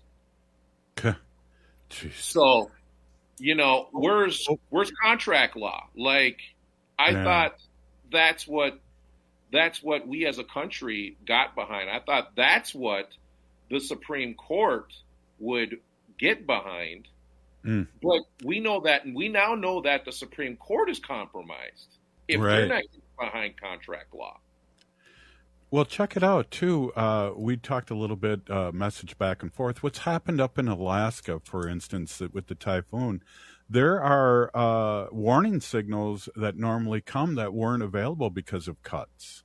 So, you know, where's, where's contract law? Like, I yeah. thought that's what, that's what we as a country got behind. I thought that's what the Supreme Court would get behind. Mm. But we know that, and we now know that the Supreme Court is compromised if right. they're not getting behind contract law. Well, check it out, too. Uh, we talked a little bit, uh, message back and forth. What's happened up in Alaska, for instance, with the typhoon, there are uh, warning signals that normally come that weren't available because of cuts.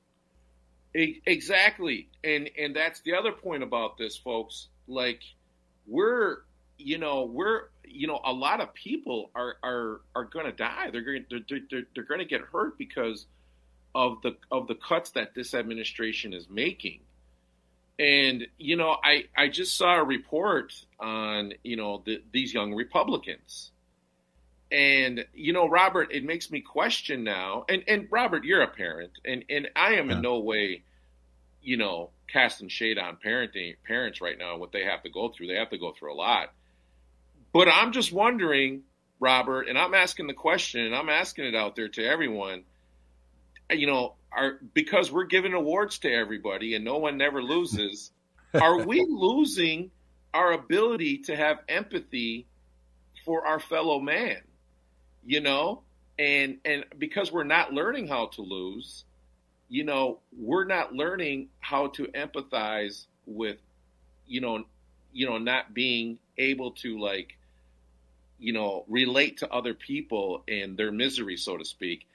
Exactly. And and that's the other point about this, folks. Like, we're, you know, we're, you know, a lot of people are are, are going to die. They're going to they're, they're, they're going to get hurt because of the of the cuts that this administration is making. And, you know, I, I just saw a report on, you know, the, these young Republicans. And, you know, Robert, it makes me question now. And, and Robert, you're a parent. And, and I am yeah. in no way, you know, casting shade on parenting parents right now and what they have to go through. They have to go through a lot. But I'm just wondering, Robert, and I'm asking the question, and I'm asking it out there to everyone, you know, are, because we're giving awards to everybody and no one never loses, are we losing our ability to have empathy for our fellow man? You know, and and because we're not learning how to lose, you know, we're not learning how to empathize with, you know, you know, not being able to, like, you know, relate to other people and their misery, so to speak.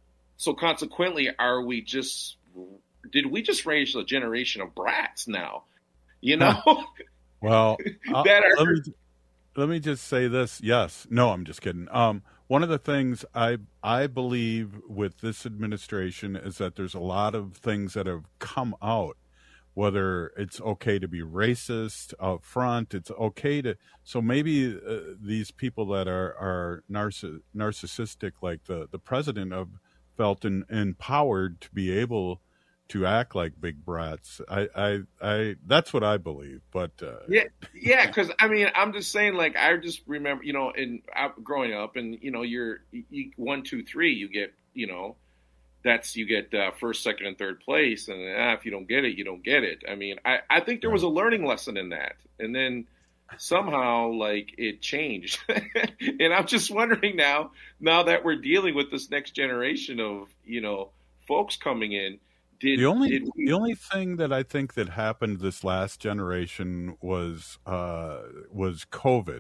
So consequently, are we just, did we just raise a generation of brats now? You know? Well, that uh, are, let, me, let me just say this. Yes. No, I'm just kidding. Um, one of the things I I believe with this administration is that there's a lot of things that have come out, whether it's okay to be racist out front, it's okay to, so maybe uh, these people that are, are narciss, narcissistic, like the, the president, have felt in, empowered to be able to act like big brats. I, I, I that's what I believe. But uh, yeah, yeah, because I mean, I'm just saying, like, I just remember, you know, in I, growing up, and you know, you're you, one, two, three, you get, you know, that's you get uh, first, second, and third place, and ah, if you don't get it, you don't get it. I mean, I, I think there was a learning lesson in that, and then somehow, like, it changed, and I'm just wondering now, now that we're dealing with this next generation of, you know, folks coming in. Did, the only did we... the only thing that I think that happened this last generation was uh, was COVID,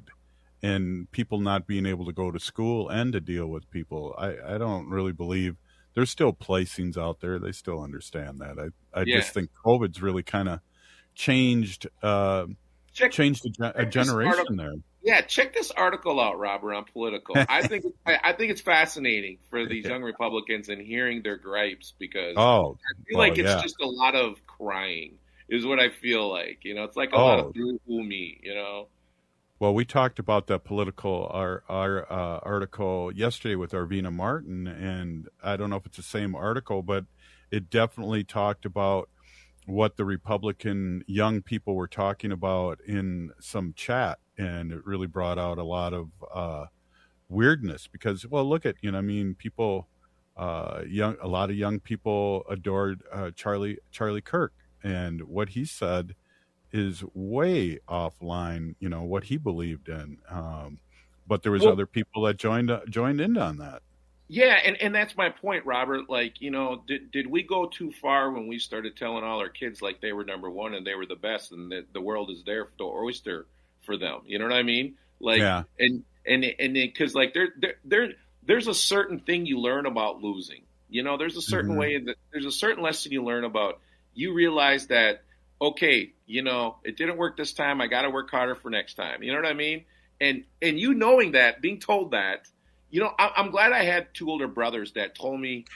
and people not being able to go to school and to deal with people. I, I don't really believe there's still placings out there. They still understand that. I I Yeah. just think COVID's really kind of changed uh, Check- changed a, gen- a check this generation article- there. Yeah, check this article out, Robert, on Political. I think I, I think it's fascinating for these young Republicans and hearing their gripes, because Oh, I feel well, like it's yeah. just a lot of crying is what I feel like. You know, it's like a lot Oh. of boo-hoo me, you know? Well, we talked about that political our, our uh, article yesterday with Arvina Martin, and I don't know if it's the same article, but it definitely talked about what the Republican young people were talking about in some chat, and it really brought out a lot of uh, weirdness because, well, look at, you know, I mean, people, uh, young, a lot of young people adored uh, Charlie Charlie Kirk, and what he said is way offline, you know, what he believed in. Um, but there was Well- other people that joined joined in on that. Yeah, and, and that's my point, Robert. Like, you know, did did we go too far when we started telling all our kids like they were number one and they were the best and that the world is their oyster for them? You know what I mean? Like, Yeah. and and and because like there there there there's a certain thing you learn about losing. You know, there's a certain Mhm. way that there's a certain lesson you learn about. You realize that, okay, you know, it didn't work this time. I got to work harder for next time. You know what I mean? And and you knowing that, being told that. You know, I- I'm glad I had two older brothers that told me,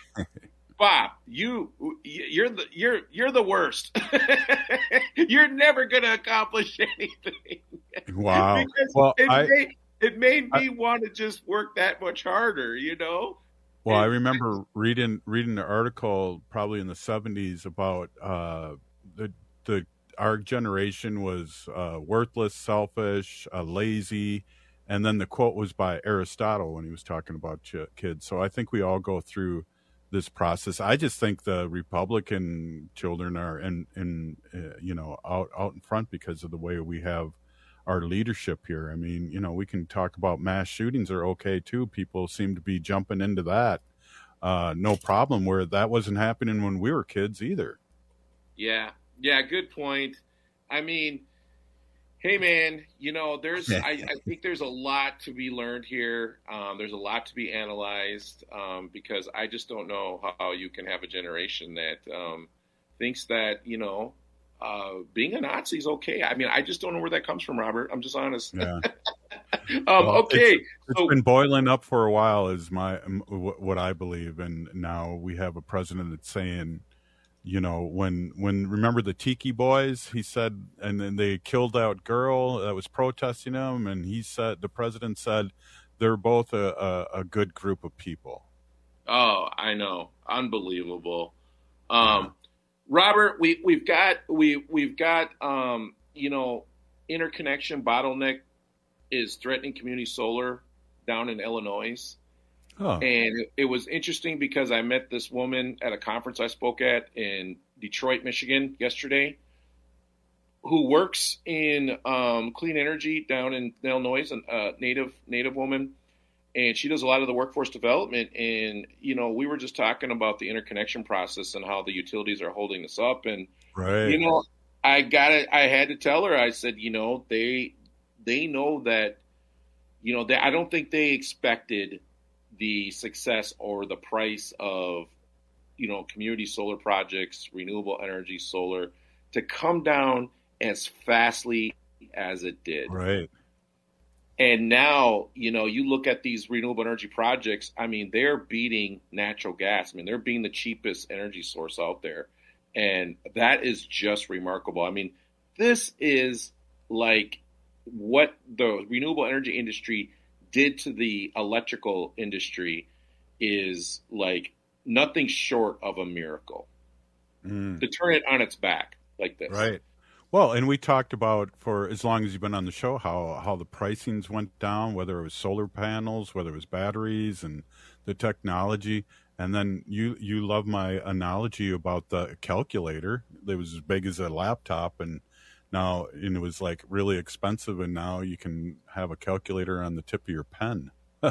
Bob, you you're the you're you're the worst. You're never gonna accomplish anything. Wow. Because Well, it, I- made, it made me want to just work that much harder. You know. Well, I remember reading reading the article probably in the seventies about uh, the the our generation was uh, worthless, selfish, uh, lazy, and then the quote was by Aristotle when he was talking about ch- kids. So I think we all go through this process. I just think the Republican children are in in uh, you know out out in front because of the way we have our leadership here. I mean, you know, we can talk about mass shootings are okay too. People seem to be jumping into that. Uh, no problem, where that wasn't happening when we were kids either. Yeah, yeah, good point. I mean, hey man, you know, there's I, I think there's a lot to be learned here. Um, there's a lot to be analyzed um, because I just don't know how you can have a generation that um, thinks that, you know, uh, being a Nazi is okay. I mean, I just don't know where that comes from, Robert. I'm just honest. Yeah. um, Well, okay. It's, it's so, been boiling up for a while, is my um, wh- what I believe, and now we have a president that's saying, you know, when when remember the Tiki Boys, he said, and then they killed that girl that was protesting him, and he said, the president said, they're both a, a, a good group of people. oh, I know. Unbelievable. Um, Robert, we, we've got, we, we've got, um, you know, interconnection bottleneck is threatening community solar down in Illinois. Oh. And it, it was interesting because I met this woman at a conference I spoke at in Detroit, Michigan yesterday, who works in um, clean energy down in Illinois, a uh, native native woman, and she does a lot of the workforce development. And you know, we were just talking about the interconnection process and how the utilities are holding us up. And Right. you know, I got it. I had to tell her. I said, you know, they they know that you know, they, I don't think they expected the success or the price of, you know, community solar projects, renewable energy solar, to come down as fastly as it did. Right. And now, you know, you look at these renewable energy projects, I mean, they're beating natural gas. I mean, they're being the cheapest energy source out there. And that is just remarkable. I mean, this is like what the renewable energy industry did to the electrical industry is like nothing short of a miracle. Mm. To turn it on its back like this. Right. Well, and we talked about, for as long as you've been on the show, how, how the pricings went down, whether it was solar panels, whether it was batteries and the technology. And then you, you love my analogy about the calculator. It was as big as a laptop, and now and it was like really expensive, and now you can have a calculator on the tip of your pen. uh,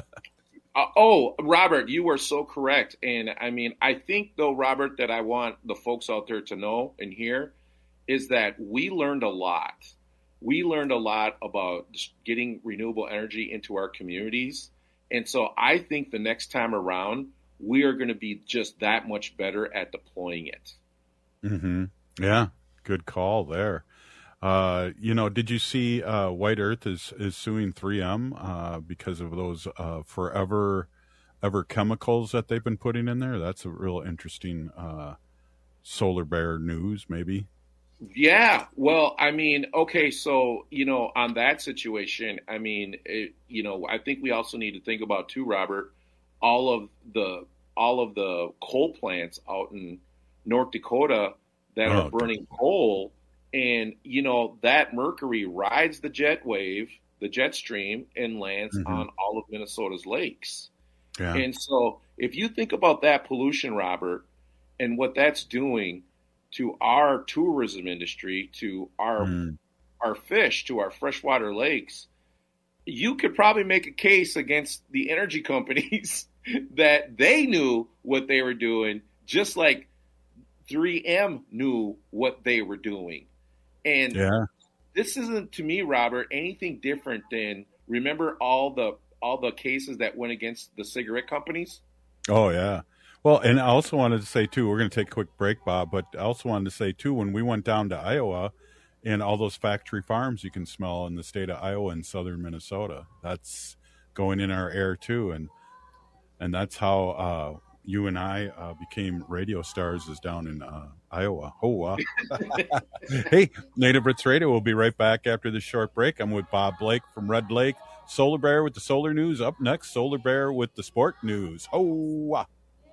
oh, Robert, you are so correct. And I mean, I think, though, Robert, that I want the folks out there to know and hear is that we learned a lot. We learned a lot about getting renewable energy into our communities. And so I think the next time around, we are going to be just that much better at deploying it. Mm-hmm. Yeah, good call there. Uh, you know, did you see uh, White Earth is, is suing three M uh, because of those uh, forever ever chemicals that they've been putting in there? That's a real interesting uh, Solar Bear news, maybe. Yeah, well, I mean, okay, so, you know, on that situation, I mean, it, you know, I think we also need to think about too, Robert, all of the all of the coal plants out in North Dakota that Oh, are burning coal, and, you know, that mercury rides the jet wave, the jet stream, and lands Mhm. on all of Minnesota's lakes. Yeah. And so if you think about that pollution, Robert, and what that's doing to our tourism industry, to our Mm. our fish, to our freshwater lakes, you could probably make a case against the energy companies that they knew what they were doing, just like three M knew what they were doing. And Yeah. this isn't, to me, Robert, anything different than, remember all the all the cases that went against the cigarette companies? Oh, yeah. Well, and I also wanted to say, too, we're going to take a quick break, Bob, but I also wanted to say, too, when we went down to Iowa and all those factory farms you can smell in the state of Iowa and southern Minnesota, that's going in our air, too. And and that's how uh, you and I uh, became radio stars, is down in uh, Iowa. Oh, uh. Hey, Native Roots Radio, we'll be right back after this short break. I'm with Bob Blake from Red Lake. Solar Bear with the solar news. Up next, Solar Bear with the sport news. Oh, uh.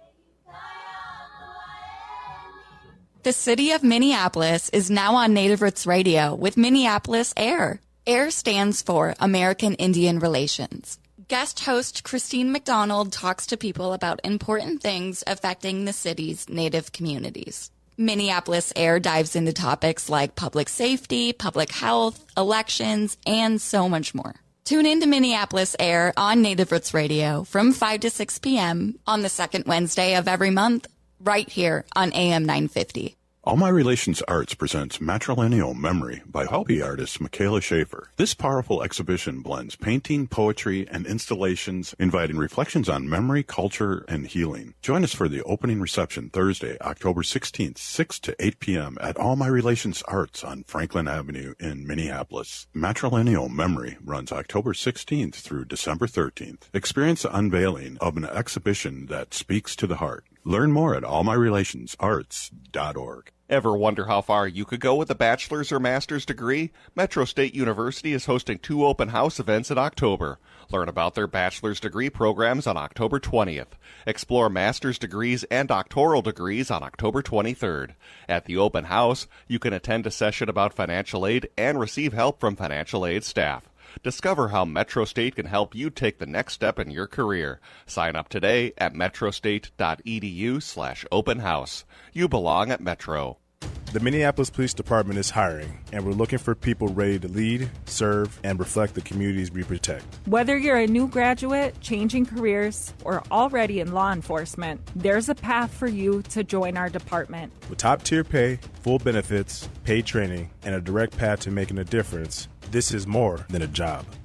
The city of Minneapolis is now on Native Roots Radio with Minneapolis Air. AIR stands for American Indian Relations. Guest host Christine McDonald talks to people about important things affecting the city's Native communities. Minneapolis Air dives into topics like public safety, public health, elections, and so much more. Tune in to Minneapolis Air on Native Roots Radio from five to six p.m. on the second Wednesday of every month, right here on A M nine fifty. All My Relations Arts presents Matrilineal Memory by hobby artist Michaela Schaefer. This powerful exhibition blends painting, poetry, and installations, inviting reflections on memory, culture, and healing. Join us for the opening reception Thursday, October sixteenth, six to eight p.m. at All My Relations Arts on Franklin Avenue in Minneapolis. Matrilineal Memory runs October sixteenth through December thirteenth. Experience the unveiling of an exhibition that speaks to the heart. Learn more at all my relations arts dot org. Ever wonder how far you could go with a bachelor's or master's degree? Metro State University is hosting two open house events in October. Learn about their bachelor's degree programs on October twentieth. Explore master's degrees and doctoral degrees on October twenty-third. At the open house, you can attend a session about financial aid and receive help from financial aid staff. Discover how Metro State can help you take the next step in your career. Sign up today at metrostate.edu slash open house. You belong at Metro. The Minneapolis Police Department is hiring, and we're looking for people ready to lead, serve, and reflect the communities we protect. Whether you're a new graduate, changing careers, or already in law enforcement, there's a path for you to join our department. With top-tier pay, full benefits, paid training, and a direct path to making a difference, this is more than a job.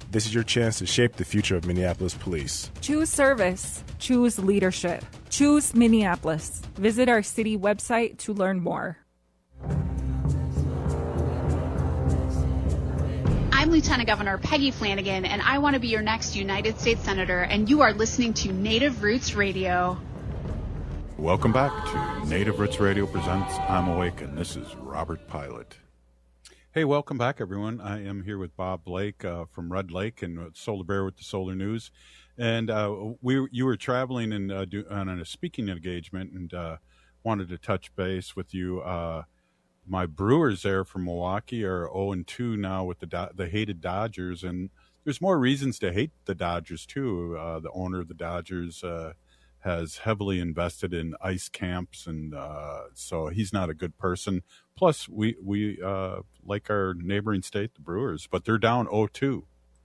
This is your chance to shape the future of Minneapolis police. Choose service. Choose leadership. Choose Minneapolis. Visit our city website to learn more. I'm Lieutenant Governor Peggy Flanagan, and I want to be your next United States Senator, and you are listening to Native Roots Radio. Welcome back to Native Roots Radio presents I'm Awake, and this is Robert Pilot. Hey, welcome back, everyone. I am here with Bob Blake uh, from Red Lake and Solar Bear with the Solar News. And uh, we you were traveling and uh, do, on a speaking engagement and uh, wanted to touch base with you. Uh, my Brewers there from Milwaukee are oh and two now with the Do- the hated Dodgers, and there's more reasons to hate the Dodgers too. Uh, the owner of the Dodgers uh, has heavily invested in ice camps, and uh, so he's not a good person. Plus, we we uh, like our neighboring state, the Brewers, but they're down oh two.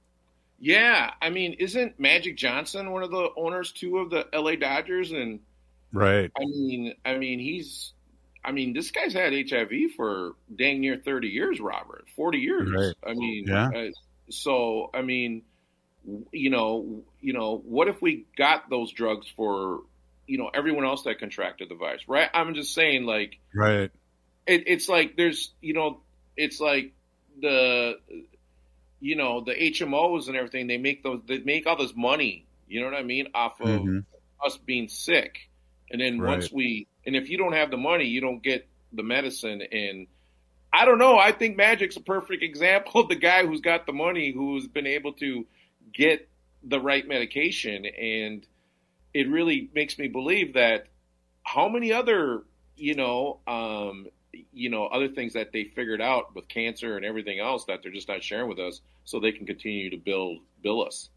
Yeah, I mean, isn't Magic Johnson one of the owners too of the L A Dodgers? And right, I mean, I mean, he's. I mean, this guy's had H I V for dang near thirty years, Robert, forty years. Right. I mean, yeah. uh, so, I mean, you know, you know, what if we got those drugs for, you know, everyone else that contracted the virus, right? I'm just saying, like, right. It, it's like there's, you know, it's like the, you know, the H M Os and everything, they make those, they make all this money, you know what I mean, off of mm-hmm. us being sick. And then right. once we, and if you don't have the money, you don't get the medicine. And I don't know. I think Magic's a perfect example of the guy who's got the money, who's been able to get the right medication. And it really makes me believe that how many other, you know, um, you know, other things that they figured out with cancer and everything else that they're just not sharing with us so they can continue to build, bill us.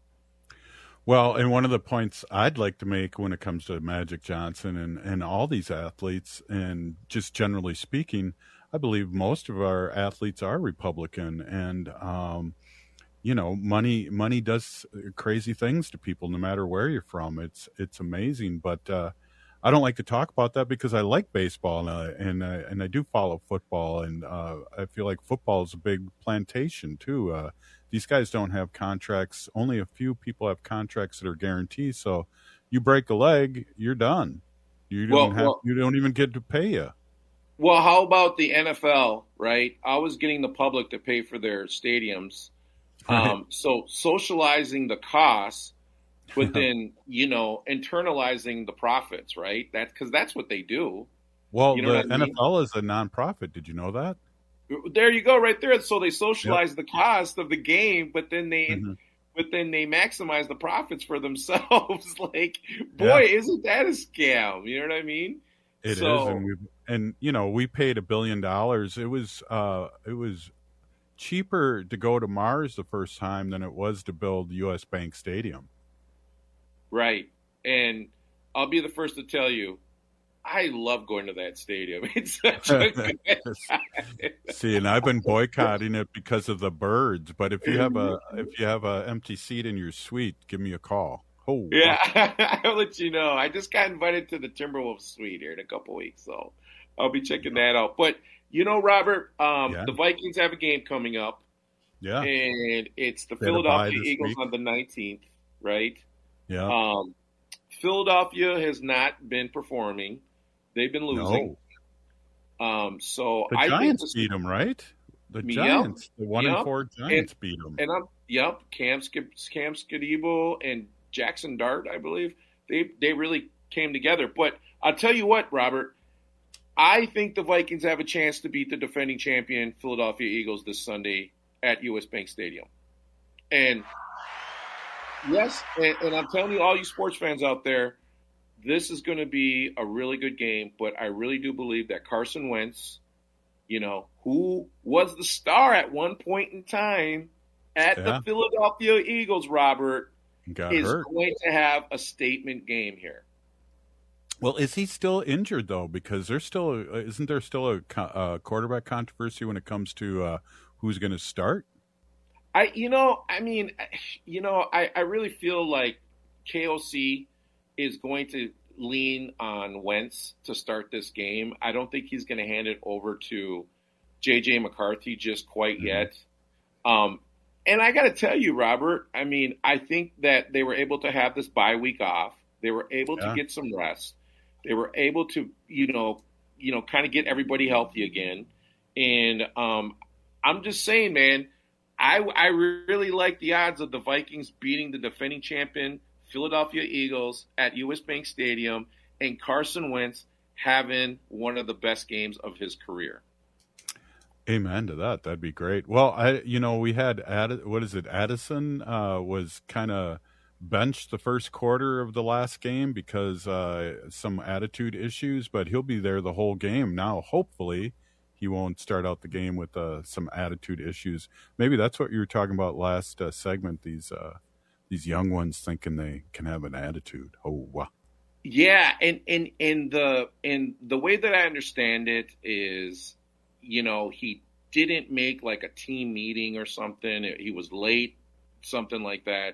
Well, and one of the points I'd like to make when it comes to Magic Johnson and, and all these athletes, and just generally speaking, I believe most of our athletes are Republican, and um, you know, money money does crazy things to people no matter where you're from. It's it's amazing, but uh, I don't like to talk about that because I like baseball and I, and I, and I do follow football, and uh, I feel like football is a big plantation too. Uh, These guys don't have contracts. Only a few people have contracts that are guaranteed. So you break a leg, you're done. You don't well, have. Well, you don't even get to pay you. Well, how about the N F L? Right, I was getting the public to pay for their stadiums. Right. Um, so socializing the costs, but then you know internalizing the profits. Right. That's because that's what they do. Well, you know the I mean? N F L is a nonprofit. Did you know that? There you go, right there. So they socialize yep. the cost of the game, but then they, mm-hmm. but then they maximize the profits for themselves. Like, boy, yeah. isn't that a scam? You know what I mean? It so, is, and we and you know we paid a billion dollars. It was uh, it was cheaper to go to Mars the first time than it was to build U S Bank Stadium. Right, and I'll be the first to tell you, I love going to that stadium. It's such a good See, and I've been boycotting it because of the birds. But if you have a if you have an empty seat in your suite, give me a call. Oh, yeah, I'll let you know. I just got invited to the Timberwolves suite here in a couple weeks, so I'll be checking that out. But you know, Robert, um, yeah. the Vikings have a game coming up. Yeah, and it's the they Philadelphia Eagles week. on the nineteenth, right? Yeah. Um, Philadelphia has not been performing. They've been losing. No. Um, so the I Giants think this, beat them, right? The yep, Giants, the one yep, and four Giants and, beat them. And I'm, yep, Cam, Cam Skidebo and Jackson Dart, I believe, they they really came together. But I'll tell you what, Robert, I think the Vikings have a chance to beat the defending champion Philadelphia Eagles this Sunday at U S Bank Stadium. And yes, and, and I'm telling you, all you sports fans out there, this is going to be a really good game, but I really do believe that Carson Wentz, you know, who was the star at one point in time at yeah. the Philadelphia Eagles, Robert, Got is hurt. going to have a statement game here. Well, is he still injured though? Because there's still isn't there still a, a quarterback controversy when it comes to uh, who's going to start? I, you know, I mean, you know, I, I really feel like K O C is going to lean on Wentz to start this game. I don't think he's going to hand it over to J J McCarthy just quite mm-hmm. yet. Um, and I got to tell you, Robert, I mean, I think that they were able to have this bye week off. They were able yeah. to get some rest. They were able to, you know, you know, kind of get everybody healthy again. And um, I'm just saying, man, I, I really like the odds of the Vikings beating the defending champion Philadelphia Eagles at U S Bank Stadium and Carson Wentz having one of the best games of his career. Amen to that. That'd be great. Well, I, you know, we had, Add- what is it? Addison uh, was kind of benched the first quarter of the last game because uh, some attitude issues, but he'll be there the whole game. Now, hopefully, he won't start out the game with uh, some attitude issues. Maybe that's what you were talking about last uh, segment, these uh, these young ones thinking they can have an attitude. Oh, wow. Yeah, and, and, and, the, and the way that I understand it is, you know, he didn't make like a team meeting or something. He was late, something like that.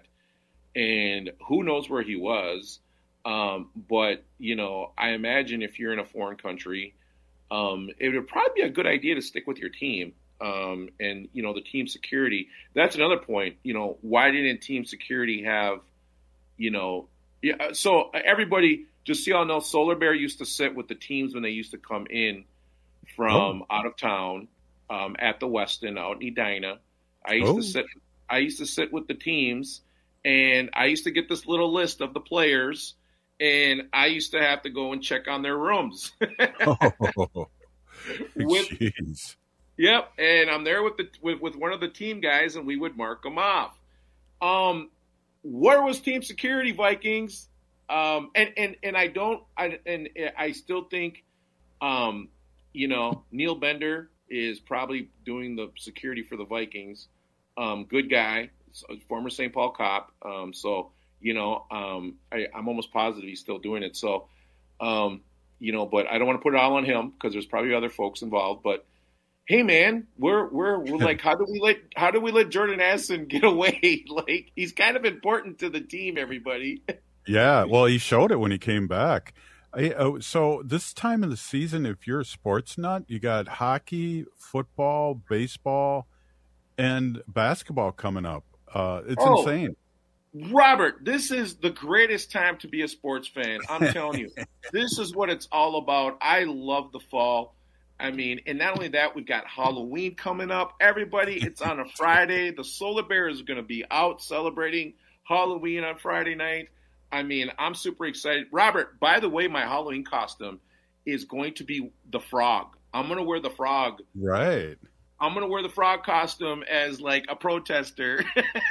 And who knows where he was. Um, but, you know, I imagine if you're in a foreign country, um, it would probably be a good idea to stick with your team. Um, and, you know, the team security, that's another point. You know, why didn't team security have, you know, yeah, so everybody, just so y'all know, Solar Bear used to sit with the teams when they used to come in from oh. out of town um, at the Westin out in Edina. I used oh. to sit. I used to sit with the teams, and I used to get this little list of the players, and I used to have to go and check on their rooms. oh, with, jeez. Yep, and I'm there with the with, with one of the team guys, and we would mark them off. Um, where was team security, Vikings? Um, and and and I don't. I and I still think. Um, You know, Neil Bender is probably doing the security for the Vikings. Um, good guy, former Saint Paul cop. Um, so, you know, um, I, I'm almost positive he's still doing it. So, um, you know, but I don't want to put it all on him because there's probably other folks involved. But hey, man, we're we're we're like, how do we let how do we let Jordan Addison get away? Like, he's kind of important to the team. Everybody. Yeah, well, he showed it when he came back. So this time of the season, if you're a sports nut, you got hockey, football, baseball, and basketball coming up. Uh, it's oh, insane. Robert, this is the greatest time to be a sports fan. I'm telling you, this is what it's all about. I love the fall. I mean, and not only that, we've got Halloween coming up. Everybody, it's on a Friday. The Solar Bear is going to be out celebrating Halloween on Friday night. I mean, I'm super excited. Robert, by the way, my Halloween costume is going to be the frog. I'm going to wear the frog. Right. I'm going to wear the frog costume as like a protester.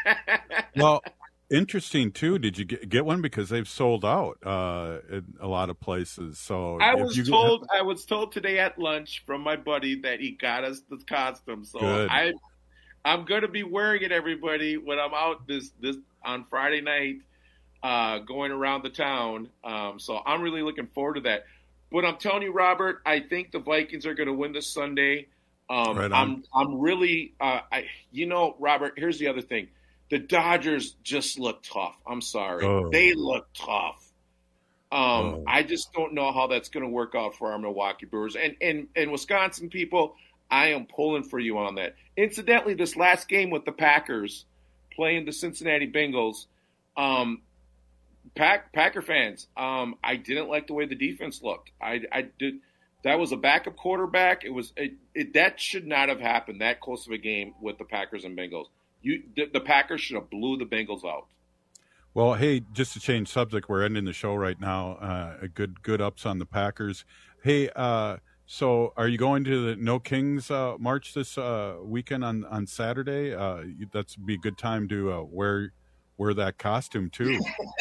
Well, interesting too. Did you get, get one? Because they've sold out uh, in a lot of places. So I was you told get... I was told today at lunch from my buddy that he got us the costume. So Good. I I'm going to be wearing it, everybody, when I'm out this this on Friday night. Uh, going around the town. Um, so I'm really looking forward to that. But I'm telling you, Robert, I think the Vikings are going to win this Sunday. Um, right I'm I'm really, uh, I you know, Robert, here's the other thing. The Dodgers just look tough. I'm sorry. Oh. They look tough. Um, oh. I just don't know how that's going to work out for our Milwaukee Brewers. And, and, and Wisconsin people, I am pulling for you on that. Incidentally, this last game with the Packers playing the Cincinnati Bengals, um, Pack, Packer fans, um, I didn't like the way the defense looked. I, I did. That was a backup quarterback. It was it, it, that should not have happened that close of a game with the Packers and Bengals. You, the, the Packers should have blew the Bengals out. Well, hey, just to change subject, we're ending the show right now. Uh, a good good ups on the Packers. Hey, uh, so are you going to the No Kings uh, March this uh, weekend on on Saturday? Uh, that's be a good time to uh, wear. Wear that costume too.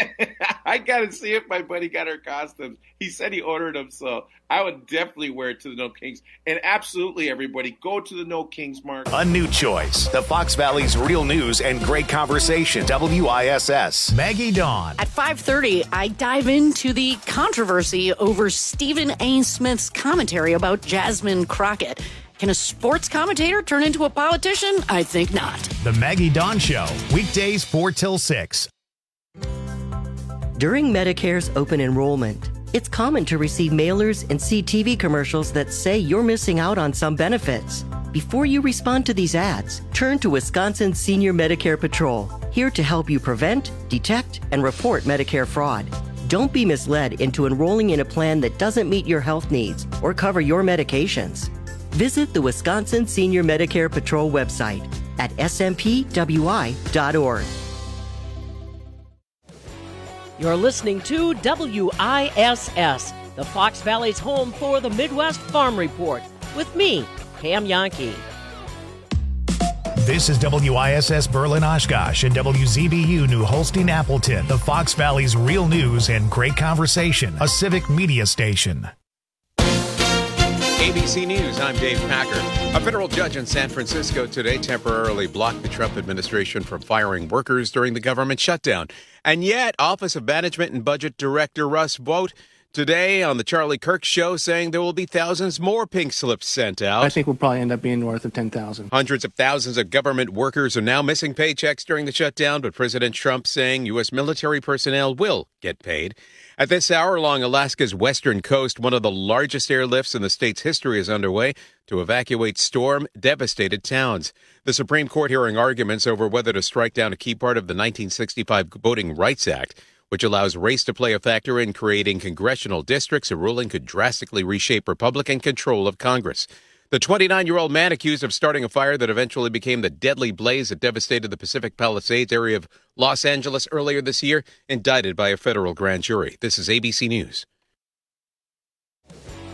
I gotta see if my buddy got our costumes. He said he ordered them, so I would definitely wear it to the No Kings. And absolutely, everybody, go to the No Kings Mark. A new choice. The Fox Valley's real news and great conversation. W I S S. Maggie Dawn. At five thirty, I dive into the controversy over Stephen A. Smith's commentary about Jasmine Crockett. Can a sports commentator turn into a politician? I think not. The Maggie Dawn Show. Weekdays four till six. During Medicare's open enrollment, it's common to receive mailers and see T V commercials that say you're missing out on some benefits. Before you respond to these ads, turn to Wisconsin Senior Medicare Patrol, here to help you prevent, detect, and report Medicare fraud. Don't be misled into enrolling in a plan that doesn't meet your health needs or cover your medications. Visit the Wisconsin Senior Medicare Patrol website at s m p w i dot org. You're listening to W I S S, the Fox Valley's home for the Midwest Farm Report, with me, Pam Yankee. This is W I S S Berlin Oshkosh and W Z B U New Holstein Appleton, the Fox Valley's real news and great conversation, a civic media station. A B C News, I'm Dave Packer. A federal judge in San Francisco today temporarily blocked the Trump administration from firing workers during the government shutdown. And yet, Office of Management and Budget Director Russ Vought today on the Charlie Kirk Show saying there will be thousands more pink slips sent out. I think we'll probably end up being north of ten thousand. Hundreds of thousands of government workers are now missing paychecks during the shutdown, but President Trump saying U S military personnel will get paid. At this hour, along Alaska's western coast, one of the largest airlifts in the state's history is underway to evacuate storm-devastated towns. The Supreme Court hearing arguments over whether to strike down a key part of the nineteen sixty-five Voting Rights Act, which allows race to play a factor in creating congressional districts. A ruling could drastically reshape Republican control of Congress. The twenty-nine-year-old man accused of starting a fire that eventually became the deadly blaze that devastated the Pacific Palisades area of Los Angeles earlier this year, indicted by a federal grand jury. This is A B C News.